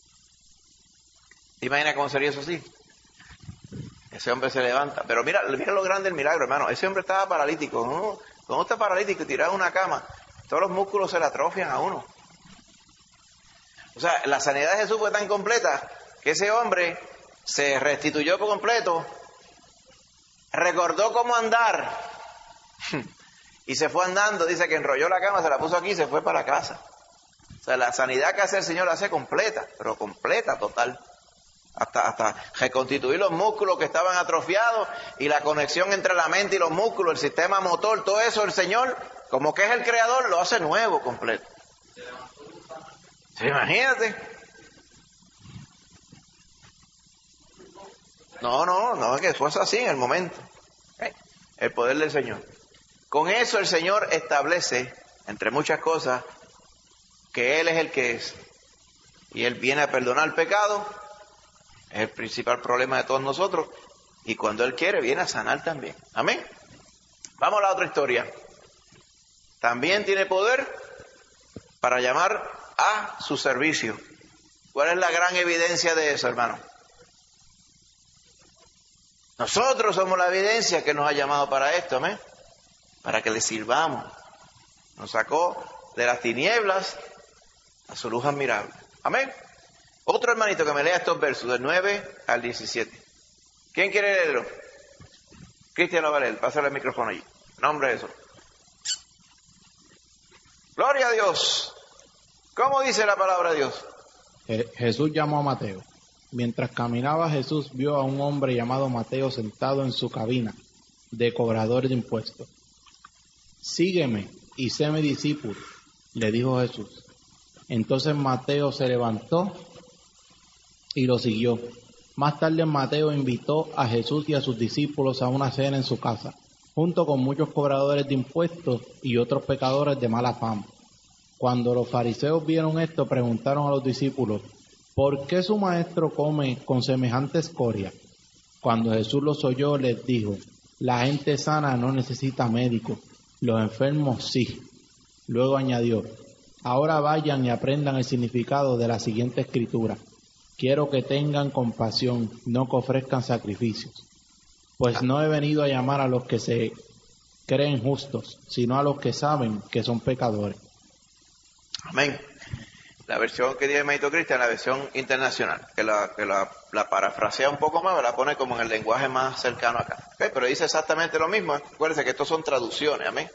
¿Te imaginas cómo sería eso así? Ese hombre se levanta. Pero mira lo grande del milagro, hermano. Ese hombre estaba paralítico. ¿No? Cuando está paralítico y tirado en una cama, todos los músculos se le atrofian a uno. O sea, la sanidad de Jesús fue tan completa que ese hombre se restituyó por completo, recordó cómo andar y se fue andando. Dice que enrolló la cama, se la puso aquí y se fue para casa. O sea, la sanidad que hace el Señor la hace completa, pero completa, total. Hasta reconstituir los músculos que estaban atrofiados y la conexión entre la mente y los músculos, el sistema motor, todo eso el Señor, como que es el creador, lo hace nuevo, completo. ¿Sí, imagínate? No, es que fue así en el momento. El poder del Señor. Con eso el Señor establece, entre muchas cosas, que Él es el que es. Y Él viene a perdonar el pecado, es el principal problema de todos nosotros, y cuando Él quiere viene a sanar también. Amén. Vamos a la otra historia. También tiene poder para llamar a su servicio. ¿Cuál es la gran evidencia de eso, hermano? Nosotros somos la evidencia que nos ha llamado para esto, amén. Para que le sirvamos. Nos sacó de las tinieblas a su luz admirable. Amén. Otro hermanito que me lea estos versos del 9 al 17. ¿Quién quiere leerlo? Cristian lo va a leer. Pásale el micrófono allí. Nombre de eso. Gloria a Dios. ¿Cómo dice la palabra de Dios? Jesús llamó a Mateo. Mientras caminaba, Jesús vio a un hombre llamado Mateo sentado en su cabina de cobrador de impuestos. Sígueme y sé mi discípulo, le dijo Jesús. Entonces Mateo se levantó y lo siguió. Más tarde Mateo invitó a Jesús y a sus discípulos a una cena en su casa, junto con muchos cobradores de impuestos y otros pecadores de mala fama. Cuando los fariseos vieron esto, preguntaron a los discípulos, ¿por qué su maestro come con semejante escoria? Cuando Jesús los oyó, les dijo, la gente sana no necesita médico, los enfermos sí. Luego añadió, ahora vayan y aprendan el significado de la siguiente escritura. Quiero que tengan compasión, no que ofrezcan sacrificios. Pues no he venido a llamar a los que se creen justos, sino a los que saben que son pecadores. Amén. La versión que dice Maito Cristian, la versión internacional, que la parafrasea un poco más, la pone como en el lenguaje más cercano acá. ¿Okay? Pero dice exactamente lo mismo. Acuérdense que estos son traducciones. Amén.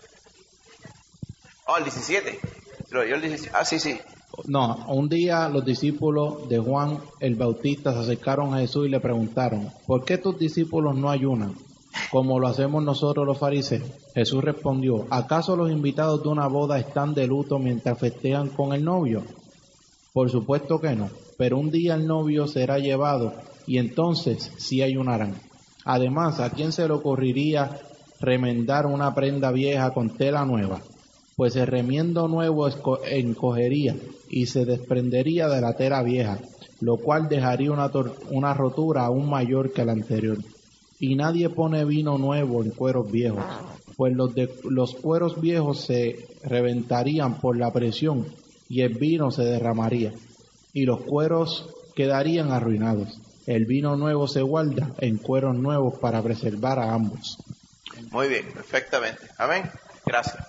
El 17. Yo el 17. Sí. No, un día los discípulos de Juan el Bautista se acercaron a Jesús y le preguntaron, ¿por qué tus discípulos no ayunan, como lo hacemos nosotros los fariseos? Jesús respondió, ¿acaso los invitados de una boda están de luto mientras festejan con el novio? Por supuesto que no, pero un día el novio será llevado y entonces sí ayunarán. Además, ¿a quién se le ocurriría remendar una prenda vieja con tela nueva? Pues el remiendo nuevo encogería y se desprendería de la tela vieja, lo cual dejaría una rotura aún mayor que la anterior. Y nadie pone vino nuevo en cueros viejos, pues los cueros viejos se reventarían por la presión y el vino se derramaría, y los cueros quedarían arruinados. El vino nuevo se guarda en cueros nuevos para preservar a ambos. Muy bien, perfectamente. Amén. Gracias.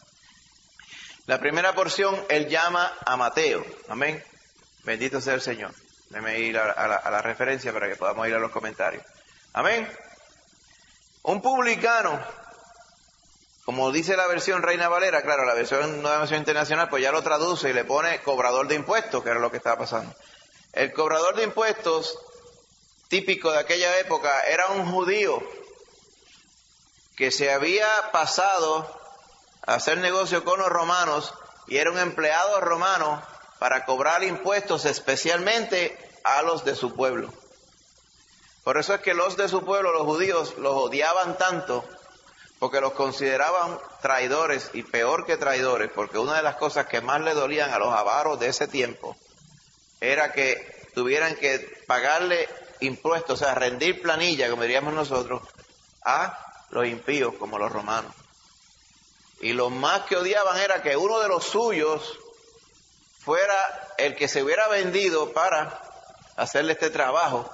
La primera porción, él llama a Mateo. Amén. Bendito sea el Señor. Déjame ir a la referencia para que podamos ir a los comentarios. Amén. Un publicano, como dice la versión Reina Valera, claro, la nueva versión internacional, pues ya lo traduce y le pone cobrador de impuestos, que era lo que estaba pasando. El cobrador de impuestos, típico de aquella época, era un judío que se había pasado a hacer negocio con los romanos y era un empleado romano para cobrar impuestos especialmente a los de su pueblo. Por eso es que los de su pueblo, los judíos, los odiaban tanto, porque los consideraban traidores y peor que traidores, porque una de las cosas que más le dolían a los avaros de ese tiempo era que tuvieran que pagarle impuestos, o sea, rendir planilla, como diríamos nosotros, a los impíos como los romanos. Y lo más que odiaban era que uno de los suyos fuera el que se hubiera vendido para hacerle este trabajo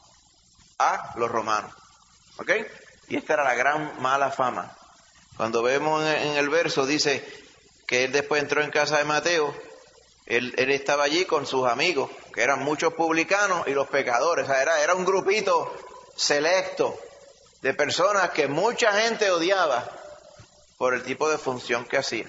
a los romanos. ¿Ok? Y esta era la gran mala fama. Cuando vemos en el verso, dice que él después entró en casa de Mateo, él estaba allí con sus amigos, que eran muchos publicanos y los pecadores. O sea, era un grupito selecto de personas que mucha gente odiaba por el tipo de función que hacía.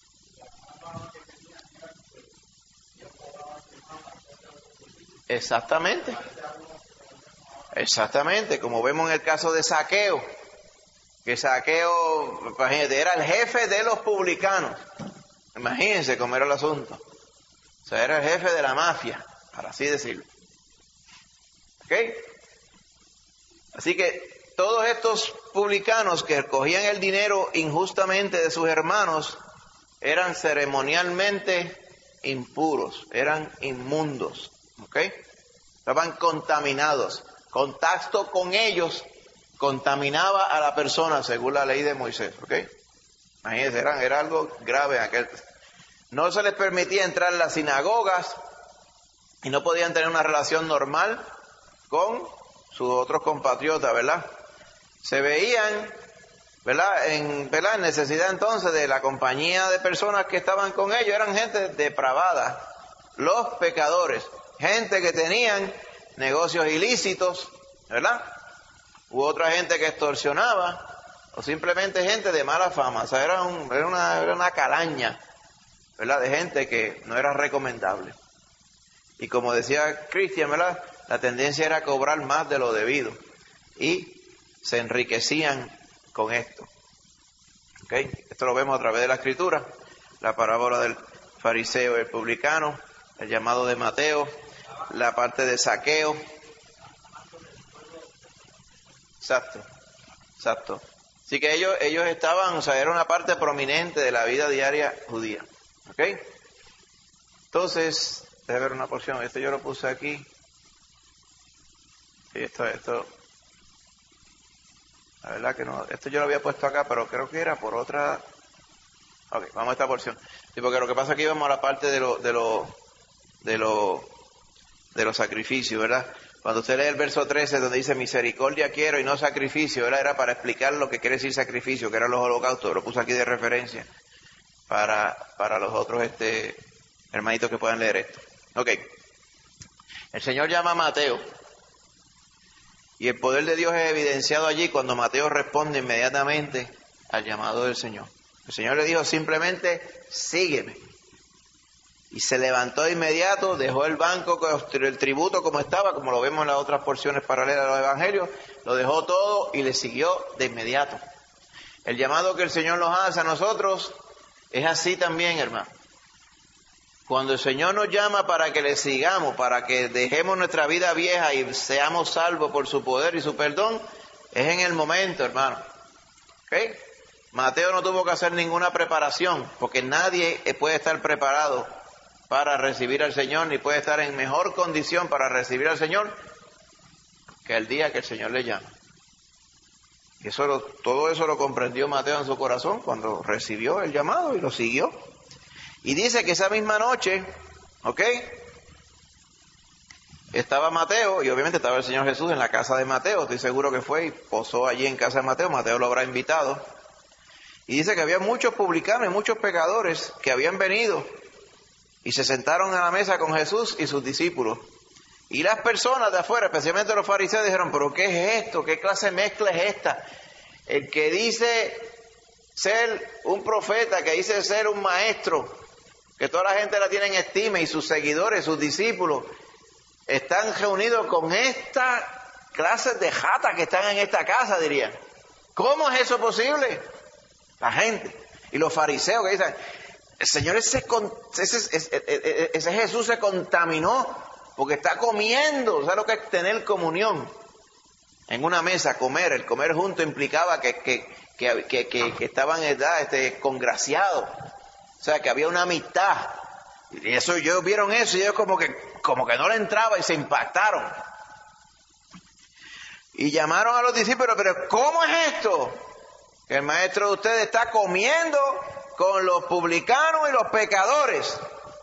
Exactamente, como vemos en el caso de Zaqueo, que Zaqueo, imagínate, era el jefe de los publicanos. Imagínense cómo era el asunto. O sea, era el jefe de la mafia, para así decirlo. ¿Ok? Así que todos estos publicanos que recogían el dinero injustamente de sus hermanos eran ceremonialmente impuros, eran inmundos, ¿ok? Estaban contaminados. Contacto con ellos contaminaba a la persona según la ley de Moisés, ¿ok? Imagínense, era algo grave en aquel. No se les permitía entrar en las sinagogas y no podían tener una relación normal con sus otros compatriotas, ¿verdad? Se veían, ¿verdad? En necesidad entonces de la compañía de personas que estaban con ellos. Eran gente depravada, los pecadores, gente que tenían negocios ilícitos, ¿verdad? U otra gente que extorsionaba, o simplemente gente de mala fama. O sea, era una calaña, ¿verdad? De gente que no era recomendable. Y como decía Cristian, ¿verdad? La tendencia era cobrar más de lo debido. Y se enriquecían con esto. ¿Ok? Esto lo vemos a través de la Escritura. La parábola del fariseo y el publicano, el llamado de Mateo, la parte de Zaqueo. Exacto. Así que ellos estaban, o sea, era una parte prominente de la vida diaria judía. ¿Ok? Entonces, déjame ver una porción. Esto yo lo puse aquí. Y esto. La verdad que no. Esto yo lo había puesto acá, pero creo que era por otra. Ok, vamos a esta porción. Sí, porque lo que pasa es que íbamos a la parte de los sacrificios, ¿verdad? Cuando usted lee el verso 13 donde dice misericordia quiero y no sacrificio, ¿verdad? Era para explicar lo que quiere decir sacrificio, que eran los holocaustos. Lo puse aquí de referencia para los otros hermanitos que puedan leer esto. Ok. El Señor llama a Mateo y el poder de Dios es evidenciado allí cuando Mateo responde inmediatamente al llamado del Señor. El Señor le dijo simplemente, sígueme. Y se levantó de inmediato, dejó el banco, el tributo como estaba, como lo vemos en las otras porciones paralelas de los evangelios, lo dejó todo y le siguió de inmediato. El llamado que el Señor nos hace a nosotros es así también, hermano. Cuando el Señor nos llama para que le sigamos, para que dejemos nuestra vida vieja y seamos salvos por su poder y su perdón, es en el momento, hermano. ¿Ok? Mateo no tuvo que hacer ninguna preparación, porque nadie puede estar preparado para recibir al Señor, ni puede estar en mejor condición para recibir al Señor que el día que el Señor le llama. Y todo eso lo comprendió Mateo en su corazón cuando recibió el llamado y lo siguió. Y dice que esa misma noche, ¿ok? Estaba Mateo, y obviamente estaba el Señor Jesús en la casa de Mateo, estoy seguro que fue y posó allí en casa de Mateo, Mateo lo habrá invitado. Y dice que había muchos publicanos y muchos pecadores que habían venido y se sentaron a la mesa con Jesús y sus discípulos. Y las personas de afuera, especialmente los fariseos, dijeron, ¿pero qué es esto? ¿Qué clase de mezcla es esta? El que dice ser un profeta, que dice ser un maestro, que toda la gente la tiene en estima y sus seguidores, sus discípulos, están reunidos con esta clase de jata que están en esta casa, dirían. ¿Cómo es eso posible? La gente. Y los fariseos que dicen, el Señor, ese Jesús se contaminó porque está comiendo. ¿Sabes lo que es tener comunión? En una mesa, comer. El comer junto implicaba que estaban en edad congraciados. O sea, que había una amistad. Y eso, ellos vieron eso y ellos como que no le entraba y se impactaron. Y llamaron a los discípulos, pero ¿cómo es esto? Que el maestro de ustedes está comiendo con los publicanos y los pecadores.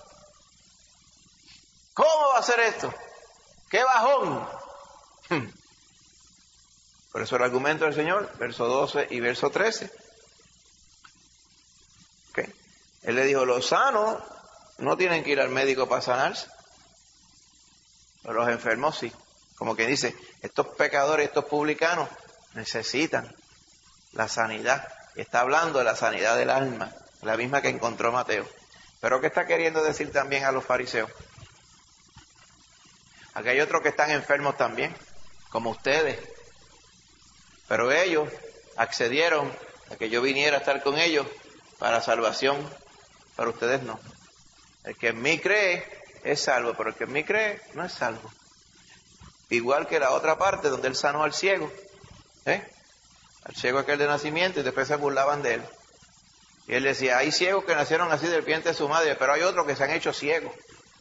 ¿Cómo va a ser esto? ¡Qué bajón! Por eso el argumento del Señor, verso 12 y verso 13. ¿Okay? Él le dijo, los sanos no tienen que ir al médico para sanarse. Pero los enfermos sí. Como que dice, estos pecadores, estos publicanos necesitan la sanidad. Está hablando de la sanidad del alma, la misma que encontró Mateo. Pero ¿qué está queriendo decir también a los fariseos? Aquí hay otros que están enfermos también, como ustedes. Pero ellos accedieron a que yo viniera a estar con ellos para salvación, pero ustedes no. El que en mí cree es salvo, pero el que en mí cree no es salvo. Igual que la otra parte donde él sanó al ciego, al ciego aquel de nacimiento, y después se burlaban de él. Y él decía, hay ciegos que nacieron así del vientre de su madre, pero hay otros que se han hecho ciegos.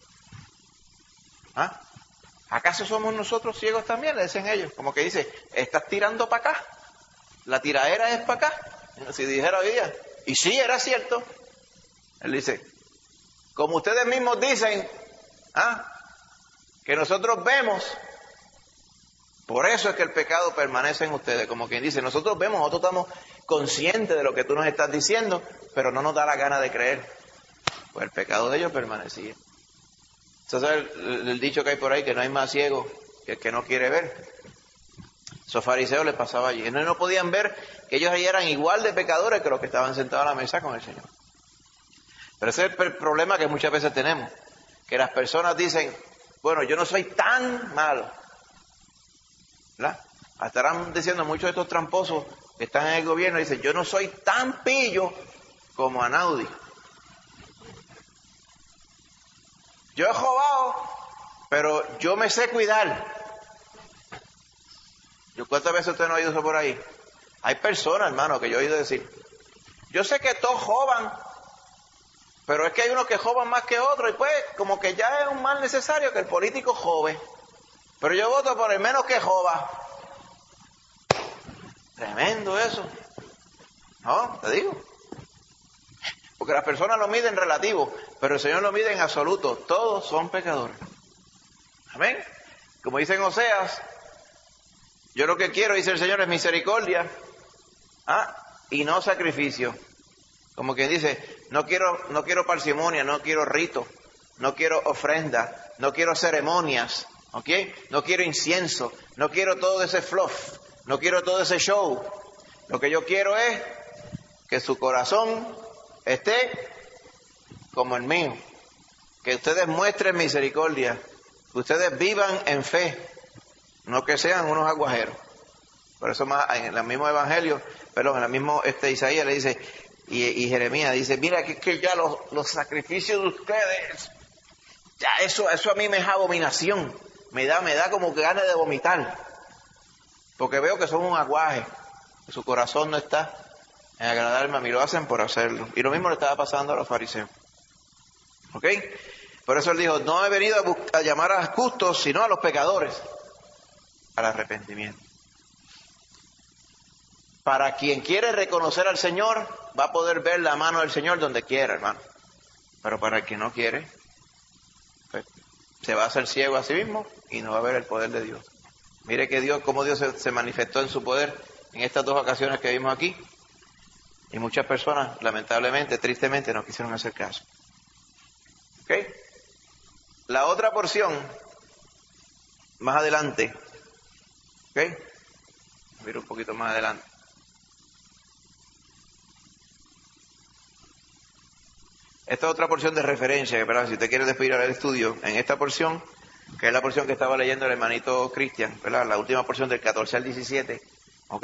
¿Ah? ¿Acaso somos nosotros ciegos también? Le dicen ellos. Como que dice, estás tirando para acá. La tiradera es para acá. Si dijera hoy día. Y sí, era cierto. Él dice, Como ustedes mismos dicen, que nosotros vemos, por eso es que el pecado permanece en ustedes. Como quien dice, nosotros vemos, nosotros estamos conscientes de lo que tú nos estás diciendo, pero no nos da la gana de creer. Pues el pecado de ellos permanecía. Entonces el dicho que hay por ahí, que no hay más ciego que el que no quiere ver. Esos fariseos les pasaba allí. Ellos no podían ver que ellos ahí eran igual de pecadores que los que estaban sentados a la mesa con el Señor. Pero ese es el problema que muchas veces tenemos. Que las personas dicen, bueno, yo no soy tan malo. ¿Verdad? Estarán diciendo muchos de estos tramposos que están en el gobierno, dicen, yo no soy tan pillo como Anaudi. Yo he robado, pero yo me sé cuidar. ¿Cuántas veces usted no ha oído eso por ahí? Hay personas, hermano, que yo he oído decir, yo sé que todos joban, pero es que hay unos que joban más que otros, y pues como que ya es un mal necesario que el político jove, pero yo voto por el menos que joba. Tremendo eso. No, te digo. Porque las personas lo miden relativo, pero el Señor lo mide en absoluto. Todos son pecadores. Amén. Como dice en Oseas, yo lo que quiero, dice el Señor, es misericordia, y no sacrificio. Como quien dice, no quiero parsimonia, no quiero rito, no quiero ofrenda, no quiero ceremonias, ¿ok? No quiero incienso, no quiero todo ese fluff, no quiero todo ese show. Lo que yo quiero es que su corazón esté como el mío, que ustedes muestren misericordia, que ustedes vivan en fe, no que sean unos aguajeros. Por eso más en el mismo evangelio, en el mismo Isaías le dice, y Jeremías dice, mira que ya los sacrificios de ustedes, ya eso a mí me es abominación, me da como que ganas de vomitar, porque veo que son un aguaje, que su corazón no está en agradarme a mí, lo hacen por hacerlo. Y lo mismo le estaba pasando a los fariseos. ¿Ok? Por eso él dijo, no he venido a llamar a justos, sino a los pecadores al arrepentimiento. Para quien quiere reconocer al Señor, va a poder ver la mano del Señor donde quiera, hermano. Pero para el que no quiere, pues, se va a hacer ciego a sí mismo y no va a ver el poder de Dios. Mire que cómo Dios se manifestó en su poder en estas dos ocasiones que vimos aquí. Y muchas personas, lamentablemente, tristemente, no quisieron hacer caso. ¿Ok? La otra porción, más adelante. ¿Ok? Voy a ir un poquito más adelante. Esta es otra porción de referencia, ¿verdad? Si usted quiere después ir al estudio, en esta porción, que es la porción que estaba leyendo el hermanito Cristian, ¿verdad? La última porción del 14 al 17. ¿Ok?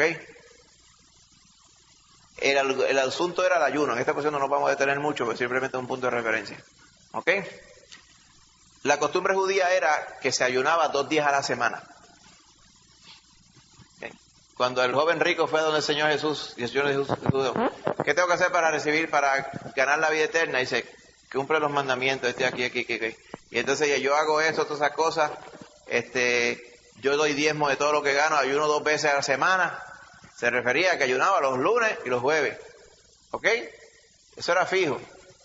El asunto era el ayuno. En esta porción no nos vamos a detener mucho, pero simplemente un punto de referencia. ¿Ok? La costumbre judía era que se ayunaba 2 días a la semana. ¿Okay? Cuando el joven rico fue donde el Señor Jesús, y el Señor Jesús dijo, ¿qué tengo que hacer para ganar la vida eterna? Y dice, cumple los mandamientos, aquí. Y entonces yo hago esto, todas esas cosas, yo doy diezmo de todo lo que gano, ayuno 2 veces a la semana. Se refería a que ayunaba los lunes y los jueves. ¿Ok? Eso era fijo.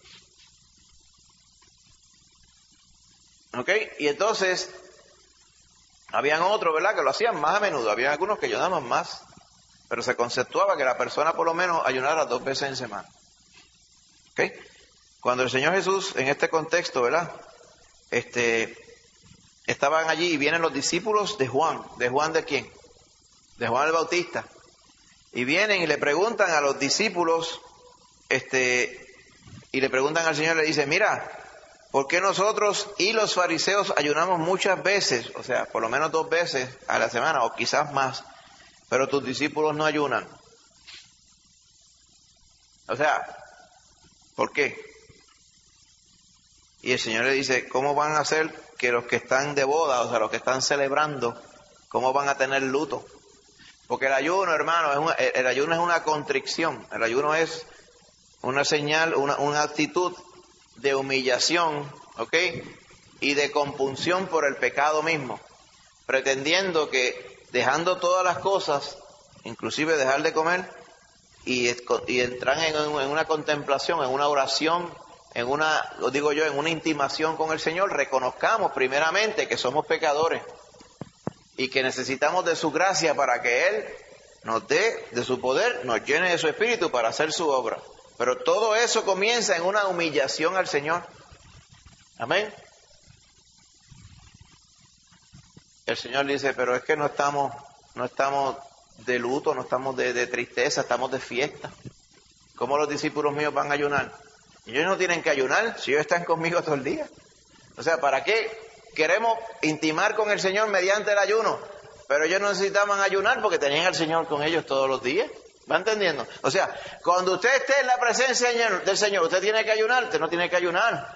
¿Ok? Y entonces, habían otros, ¿verdad?, que lo hacían más a menudo. Había algunos que ayunaban más. Pero se conceptuaba que la persona por lo menos ayunara 2 veces en semana. ¿Ok? Cuando el Señor Jesús, en este contexto, ¿verdad?, estaban allí y vienen los discípulos de Juan. ¿De Juan de quién? De Juan el Bautista. Y vienen y le preguntan a los discípulos, y le preguntan al Señor, le dicen, mira, ¿por qué nosotros y los fariseos ayunamos muchas veces? O sea, por lo menos 2 veces a la semana, o quizás más, pero tus discípulos no ayunan. O sea, ¿por qué? Y el Señor le dice, ¿cómo van a hacer que los que están de boda, o sea, los que están celebrando, cómo van a tener luto? Porque el ayuno, hermano, el ayuno es una contrición. El ayuno es una señal, una actitud de humillación, ¿ok? Y de compunción por el pecado mismo. Pretendiendo que dejando todas las cosas, inclusive dejar de comer, y entrar en una contemplación, en una oración en una intimación con el Señor, reconozcamos primeramente que somos pecadores y que necesitamos de su gracia para que Él nos dé de su poder, nos llene de su espíritu para hacer su obra. Pero todo eso comienza en una humillación al Señor. Amén. El Señor dice, pero es que no estamos de luto, no estamos de tristeza, estamos de fiesta. ¿Cómo los discípulos míos van a ayunar? Ellos no tienen que ayunar si ellos están conmigo todo el día. O sea, ¿para qué queremos intimar con el Señor mediante el ayuno? Pero ellos no necesitaban ayunar porque tenían al Señor con ellos todos los días. ¿Va entendiendo? O sea, cuando usted esté en la presencia del Señor, usted tiene que ayunar, usted no tiene que ayunar.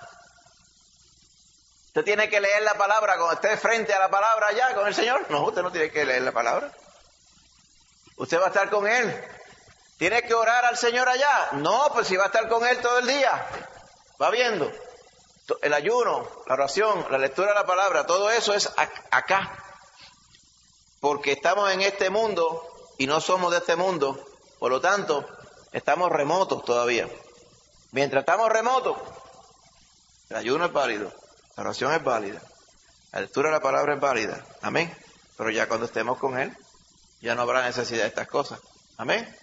Usted tiene que leer la palabra cuando esté frente a la palabra allá con el Señor. No, usted no tiene que leer la palabra. Usted va a estar con Él. ¿Tiene que orar al Señor allá? No, pues si va a estar con Él todo el día. Va viendo. El ayuno, la oración, la lectura de la palabra, todo eso es acá. Porque estamos en este mundo y no somos de este mundo. Por lo tanto, estamos remotos todavía. Mientras estamos remotos, el ayuno es válido, la oración es válida, la lectura de la palabra es válida. Amén. Pero ya cuando estemos con Él, ya no habrá necesidad de estas cosas. Amén.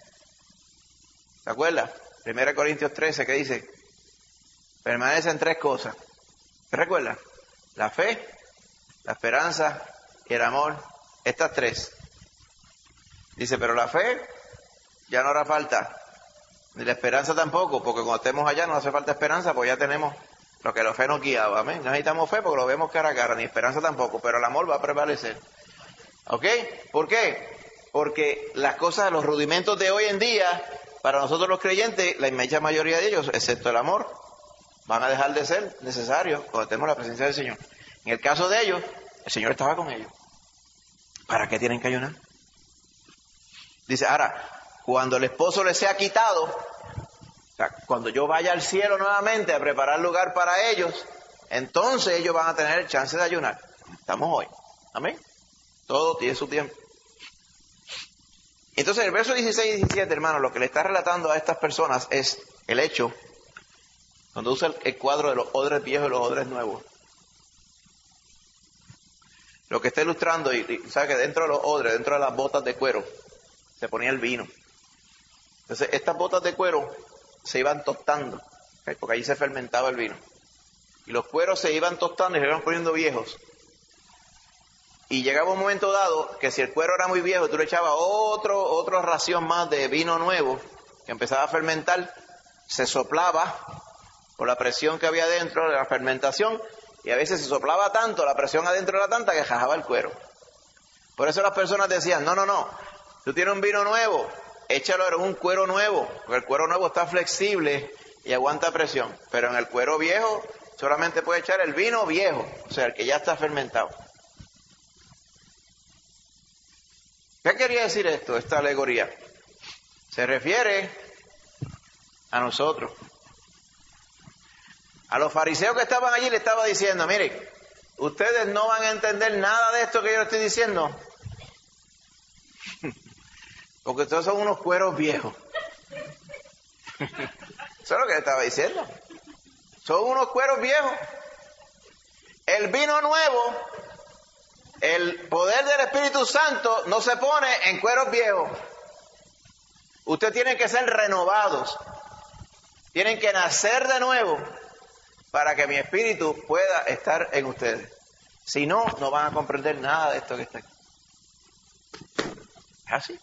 ¿Se acuerda? 1 Corintios 13 que dice, permanecen 3 cosas. ¿Se recuerda? La fe, la esperanza y el amor. Estas 3. Dice, pero la fe ya no hará falta. Ni la esperanza tampoco, porque cuando estemos allá no hace falta esperanza, pues ya tenemos lo que la fe nos guiaba. Amén. No necesitamos fe porque lo vemos cara a cara, ni esperanza tampoco, pero el amor va a prevalecer. ¿Ok? ¿Por qué? Porque las cosas, los rudimentos de hoy en día, para nosotros los creyentes, la inmensa mayoría de ellos, excepto el amor, van a dejar de ser necesarios cuando estemos en la presencia del Señor. En el caso de ellos, el Señor estaba con ellos. ¿Para qué tienen que ayunar? Dice, ahora, cuando el esposo les sea quitado, o sea, cuando yo vaya al cielo nuevamente a preparar lugar para ellos, entonces ellos van a tener chance de ayunar. Estamos hoy. Amén. Todo tiene su tiempo. Entonces, el verso 16 y 17, hermano, lo que le está relatando a estas personas es el hecho, cuando usa el cuadro de los odres viejos y los odres nuevos. Lo que está ilustrando, y sabe que dentro de los odres, dentro de las botas de cuero, se ponía el vino. Entonces, estas botas de cuero se iban tostando, ¿okay? Porque allí se fermentaba el vino. Y los cueros se iban tostando y se iban poniendo viejos. Y llegaba un momento dado que si el cuero era muy viejo, tú le echabas otra ración más de vino nuevo, que empezaba a fermentar, se soplaba por la presión que había dentro de la fermentación, y a veces se soplaba tanto, la presión adentro era tanta que jajaba el cuero. Por eso las personas decían, no, tú tienes un vino nuevo, échalo en un cuero nuevo, porque el cuero nuevo está flexible y aguanta presión. Pero en el cuero viejo solamente puede echar el vino viejo, o sea, el que ya está fermentado. ¿Qué quería decir esto, esta alegoría? Se refiere a nosotros. A los fariseos que estaban allí le estaba diciendo, mire, ustedes no van a entender nada de esto que yo les estoy diciendo. Porque ustedes son unos cueros viejos. Eso es lo que le estaba diciendo. Son unos cueros viejos. El vino nuevo, el poder del Espíritu Santo no se pone en cueros viejos. Ustedes tienen que ser renovados. Tienen que nacer de nuevo para que mi espíritu pueda estar en ustedes. Si no, no van a comprender nada de esto que está aquí. ¿Es así?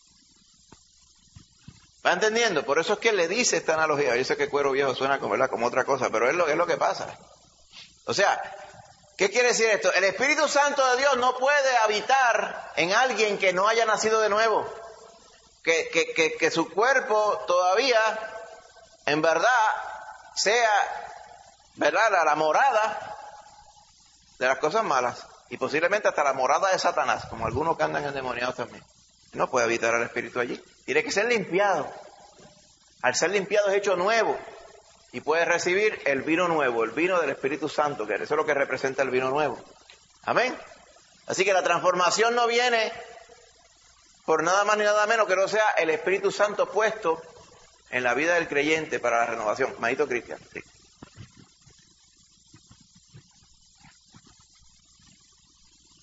¿Va entendiendo? Por eso es que le dice esta analogía. Yo sé que cuero viejo suena como otra cosa, pero es lo que pasa. O sea, ¿qué quiere decir esto? El Espíritu Santo de Dios no puede habitar en alguien que no haya nacido de nuevo. Que su cuerpo todavía, en verdad, sea, ¿verdad?, la morada de las cosas malas. Y posiblemente hasta la morada de Satanás, como algunos que andan endemoniados también. No puede habitar el Espíritu allí. Tiene que ser limpiado. Al ser limpiado es hecho nuevo. Y puede recibir el vino nuevo, el vino del Espíritu Santo, que eso es lo que representa el vino nuevo. Amén. Así que la transformación no viene por nada más ni nada menos que no sea el Espíritu Santo puesto en la vida del creyente para la renovación. Manito Cristian. Sí.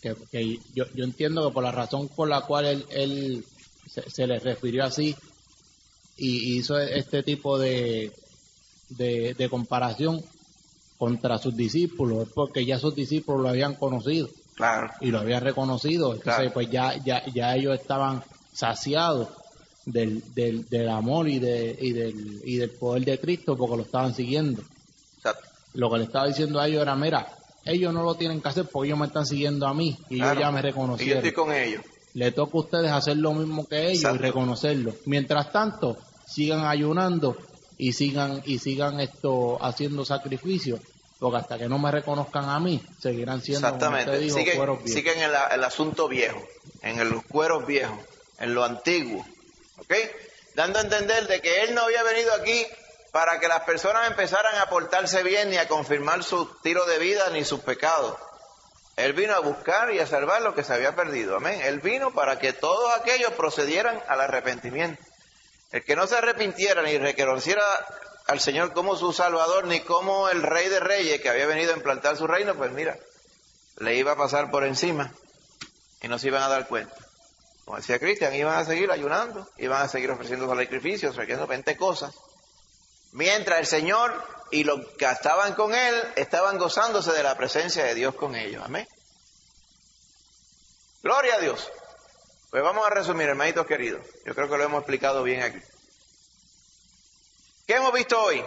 que yo entiendo que por la razón por la cual él se le refirió así y hizo este tipo de comparación contra sus discípulos, es porque ya sus discípulos lo habían conocido. Claro. Y lo habían reconocido. Entonces, Claro. pues ya ellos estaban saciados del amor y del poder de Cristo porque lo estaban siguiendo. Exacto. Lo que le estaba diciendo a ellos era, mira, ellos no lo tienen que hacer porque ellos me están siguiendo a mí y Claro. ellos ya me Y yo reconocieron. estoy con ellos. Le toca a ustedes hacer lo mismo que ellos. Exacto. Y reconocerlo. Mientras tanto, sigan ayunando y sigan haciendo sacrificios, porque hasta que no me reconozcan a mí, seguirán siendo, como usted Exactamente. dijo, cueros viejos. Siguen en el asunto viejo, en los cueros viejos, en lo antiguo. ¿Ok? Dando a entender de que Él no había venido aquí para que las personas empezaran a portarse bien ni a confirmar su tiro de vida ni sus pecados. Él vino a buscar y a salvar lo que se había perdido. Amén. Él vino para que todos aquellos procedieran al arrepentimiento. El que no se arrepintiera ni reconociera al Señor como su Salvador ni como el Rey de Reyes que había venido a implantar su reino, pues mira, le iba a pasar por encima y no se iban a dar cuenta. Como decía Cristian, iban a seguir ayunando, iban a seguir ofreciendo sacrificios, ofreciendo 20 cosas. Mientras el Señor y los que estaban con Él estaban gozándose de la presencia de Dios con ellos. Amén. Gloria a Dios. Pues vamos a resumir, hermanitos queridos. Yo creo que lo hemos explicado bien aquí. ¿Qué hemos visto hoy?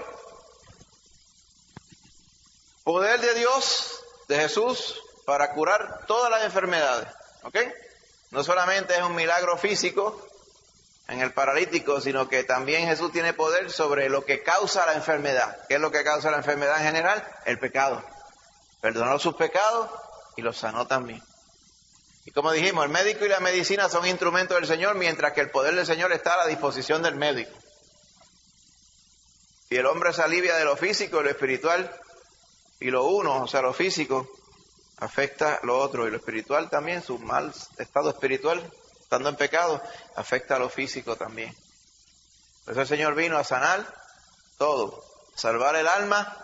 Poder de Dios, de Jesús, para curar todas las enfermedades. ¿Ok? No solamente es un milagro físico en el paralítico, sino que también Jesús tiene poder sobre lo que causa la enfermedad. ¿Qué es lo que causa la enfermedad en general? El pecado. Perdonó sus pecados y los sanó también. Y como dijimos, el médico y la medicina son instrumentos del Señor, mientras que el poder del Señor está a la disposición del médico. Si el hombre se alivia de lo físico y lo espiritual, y lo uno, o sea, lo físico, afecta lo otro, y lo espiritual también, su mal estado espiritual, estando en pecado, afecta a lo físico también. Por eso el Señor vino a sanar todo, salvar el alma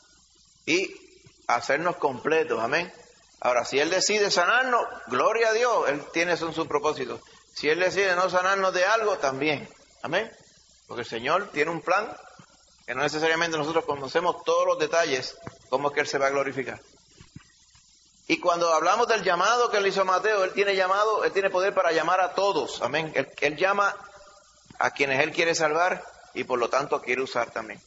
y hacernos completos, amén. Ahora, si Él decide sanarnos, gloria a Dios, Él tiene eso en su propósito. Si Él decide no sanarnos de algo, también, amén. Porque el Señor tiene un plan que no necesariamente nosotros conocemos todos los detalles, cómo es que Él se va a glorificar. Y cuando hablamos del llamado que Él hizo a Mateo, Él tiene poder para llamar a todos, amén. Él llama a quienes Él quiere salvar y por lo tanto quiere usar también.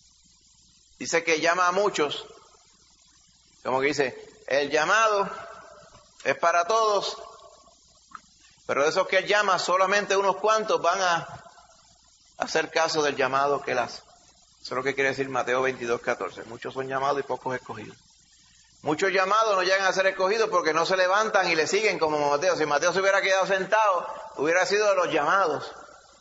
Dice que llama a muchos, como que dice, el llamado es para todos, pero de esos que Él llama, solamente unos cuantos van a hacer caso del llamado que Él hace. Eso es lo que quiere decir Mateo 22:14. Muchos son llamados y pocos escogidos. Muchos llamados no llegan a ser escogidos porque no se levantan y le siguen como Mateo. Si Mateo se hubiera quedado sentado, hubiera sido de los llamados,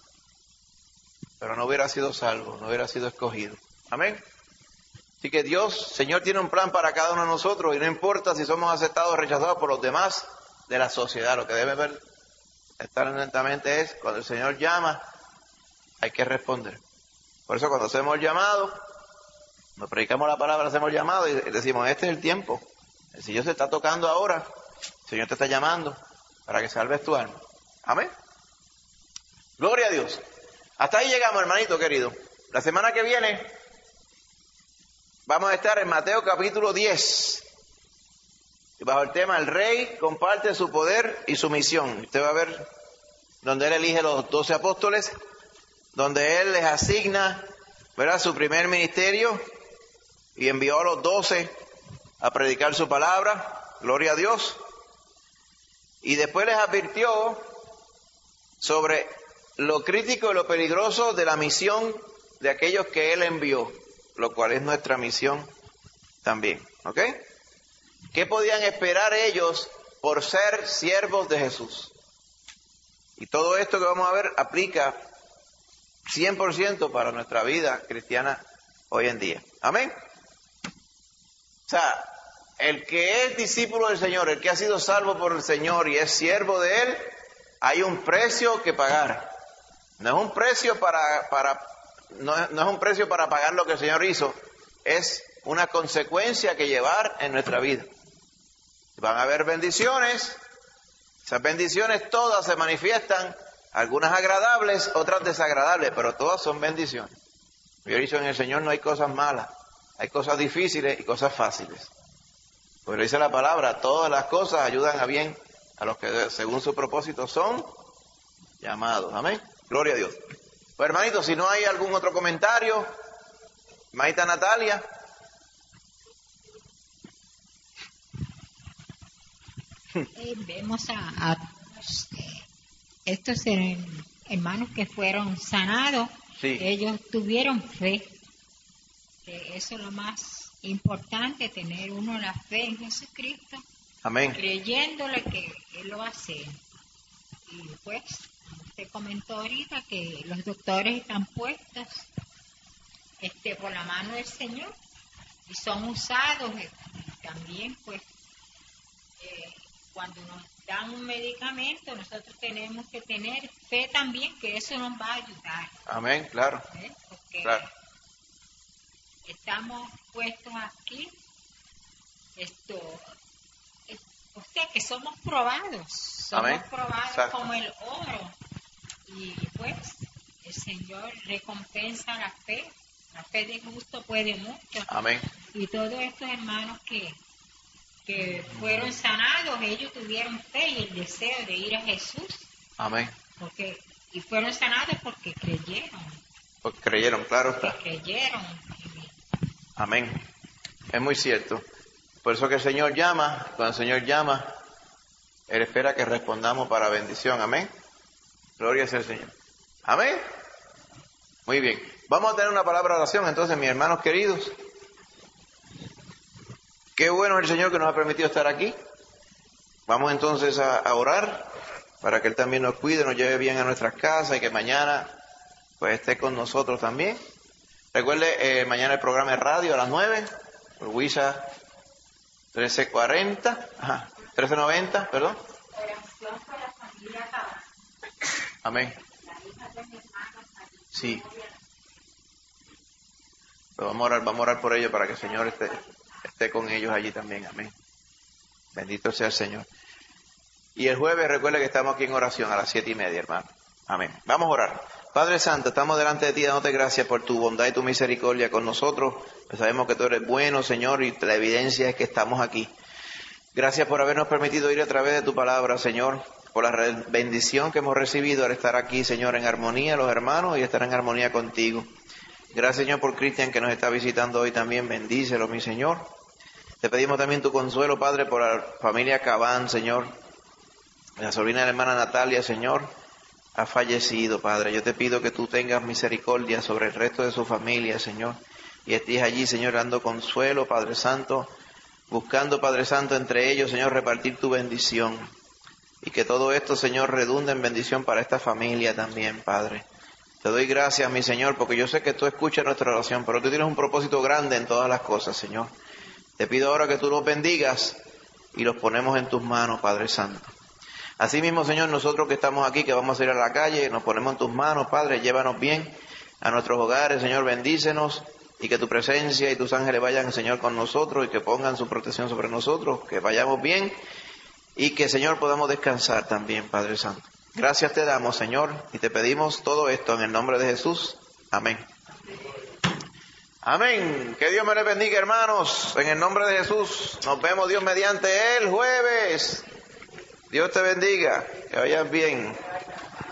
pero no hubiera sido salvo, no hubiera sido escogido. Amén. Así que Dios, Señor, tiene un plan para cada uno de nosotros y no importa si somos aceptados o rechazados por los demás de la sociedad. Lo que debe ver estar lentamente es, cuando el Señor llama, hay que responder. Por eso cuando hacemos el llamado, nos predicamos la palabra, hacemos el llamado y decimos, este es el tiempo. El Señor se está tocando ahora, el Señor te está llamando para que salves tu alma. Amén. Gloria a Dios. Hasta ahí llegamos, hermanito querido. La semana que viene vamos a estar en Mateo capítulo 10. Y bajo el tema, el rey comparte su poder y su misión. Usted va a ver donde Él elige los 12 apóstoles, donde Él les asigna, ¿verdad?, su primer ministerio y envió a los 12 a predicar su palabra. Gloria a Dios. Y después les advirtió sobre lo crítico y lo peligroso de la misión de aquellos que Él envió, lo cual es nuestra misión también. ¿Ok? ¿Qué podían esperar ellos por ser siervos de Jesús? Y todo esto que vamos a ver aplica 100% para nuestra vida cristiana hoy en día. Amén. O sea, el que es discípulo del Señor, el que ha sido salvo por el Señor y es siervo de Él, hay un precio que pagar. No es un precio no es un precio para pagar lo que el Señor hizo, es una consecuencia que llevar en nuestra vida. Van a haber bendiciones. Esas bendiciones todas se manifiestan, algunas agradables, otras desagradables, pero todas son bendiciones. Yo he dicho, en el Señor no hay cosas malas, hay cosas difíciles y cosas fáciles. Porque dice la palabra, todas las cosas ayudan a bien a los que según su propósito son llamados. Amén. Gloria a Dios. Pues hermanito, si no hay algún otro comentario, Maita Natalia. Vemos a estos hermanos que fueron sanados. Sí. Ellos tuvieron fe. Eso es lo más importante, tener uno la fe en Jesucristo. Amén. Creyéndole que Él lo va a hacer. Y pues, usted comentó ahorita que los doctores están puestos por la mano del Señor y son usados también, pues, cuando nos dan un medicamento, nosotros tenemos que tener fe también que eso nos va a ayudar. Amén, claro. Porque claro. Estamos puestos aquí, usted que somos probados Amén. Como el oro. Y pues el Señor recompensa la fe de justo puede mucho. Amén. Y todos estos hermanos que fueron sanados, ellos tuvieron fe y el deseo de ir a Jesús. Amén. Y fueron sanados porque creyeron. Porque creyeron, claro está. Porque creyeron. Amén. Es muy cierto. Por eso que el Señor llama, cuando el Señor llama, Él espera que respondamos para bendición. Amén. Gloria sea al Señor. Amén. Muy bien. Vamos a tener una palabra de oración entonces, mis hermanos queridos. Qué bueno es el Señor que nos ha permitido estar aquí. Vamos entonces a orar para que Él también nos cuide, nos lleve bien a nuestras casas y que mañana pues esté con nosotros también. Recuerde, mañana el programa de radio a las 9, por WISA 1390, perdón. Oración por la familia Cabán. Amén. Sí. Pero vamos a orar por ellos para que el Señor esté con ellos allí también. Amén. Bendito sea el Señor. Y el jueves recuerde que estamos aquí en oración a las 7:30, hermano. Amén. Vamos a orar. Padre Santo, estamos delante de ti dándote gracias por tu bondad y tu misericordia con nosotros. Pues sabemos que tú eres bueno, Señor, y la evidencia es que estamos aquí. Gracias por habernos permitido ir a través de tu palabra, Señor, por la bendición que hemos recibido al estar aquí, Señor, en armonía los hermanos y estar en armonía contigo. Gracias, Señor, por Cristian que nos está visitando hoy también. Bendícelo, mi Señor. Te pedimos también tu consuelo, Padre, por la familia Cabán, Señor. La sobrina de la hermana Natalia, Señor, ha fallecido, Padre. Yo te pido que tú tengas misericordia sobre el resto de su familia, Señor. Y estés allí, Señor, dando consuelo, Padre Santo, buscando, Padre Santo, entre ellos, Señor, repartir tu bendición. Y que todo esto, Señor, redunde en bendición para esta familia también, Padre. Te doy gracias, mi Señor, porque yo sé que tú escuchas nuestra oración, pero tú tienes un propósito grande en todas las cosas, Señor. Te pido ahora que tú los bendigas y los ponemos en tus manos, Padre Santo. Así mismo, Señor, nosotros que estamos aquí, que vamos a ir a la calle, nos ponemos en tus manos, Padre, llévanos bien a nuestros hogares, Señor, bendícenos y que tu presencia y tus ángeles vayan, Señor, con nosotros y que pongan su protección sobre nosotros, que vayamos bien y que, Señor, podamos descansar también, Padre Santo. Gracias te damos, Señor, y te pedimos todo esto en el nombre de Jesús. Amén. Amén. Que Dios me les bendiga, hermanos, en el nombre de Jesús. Nos vemos, Dios mediante, el jueves. Dios te bendiga, que vayan bien.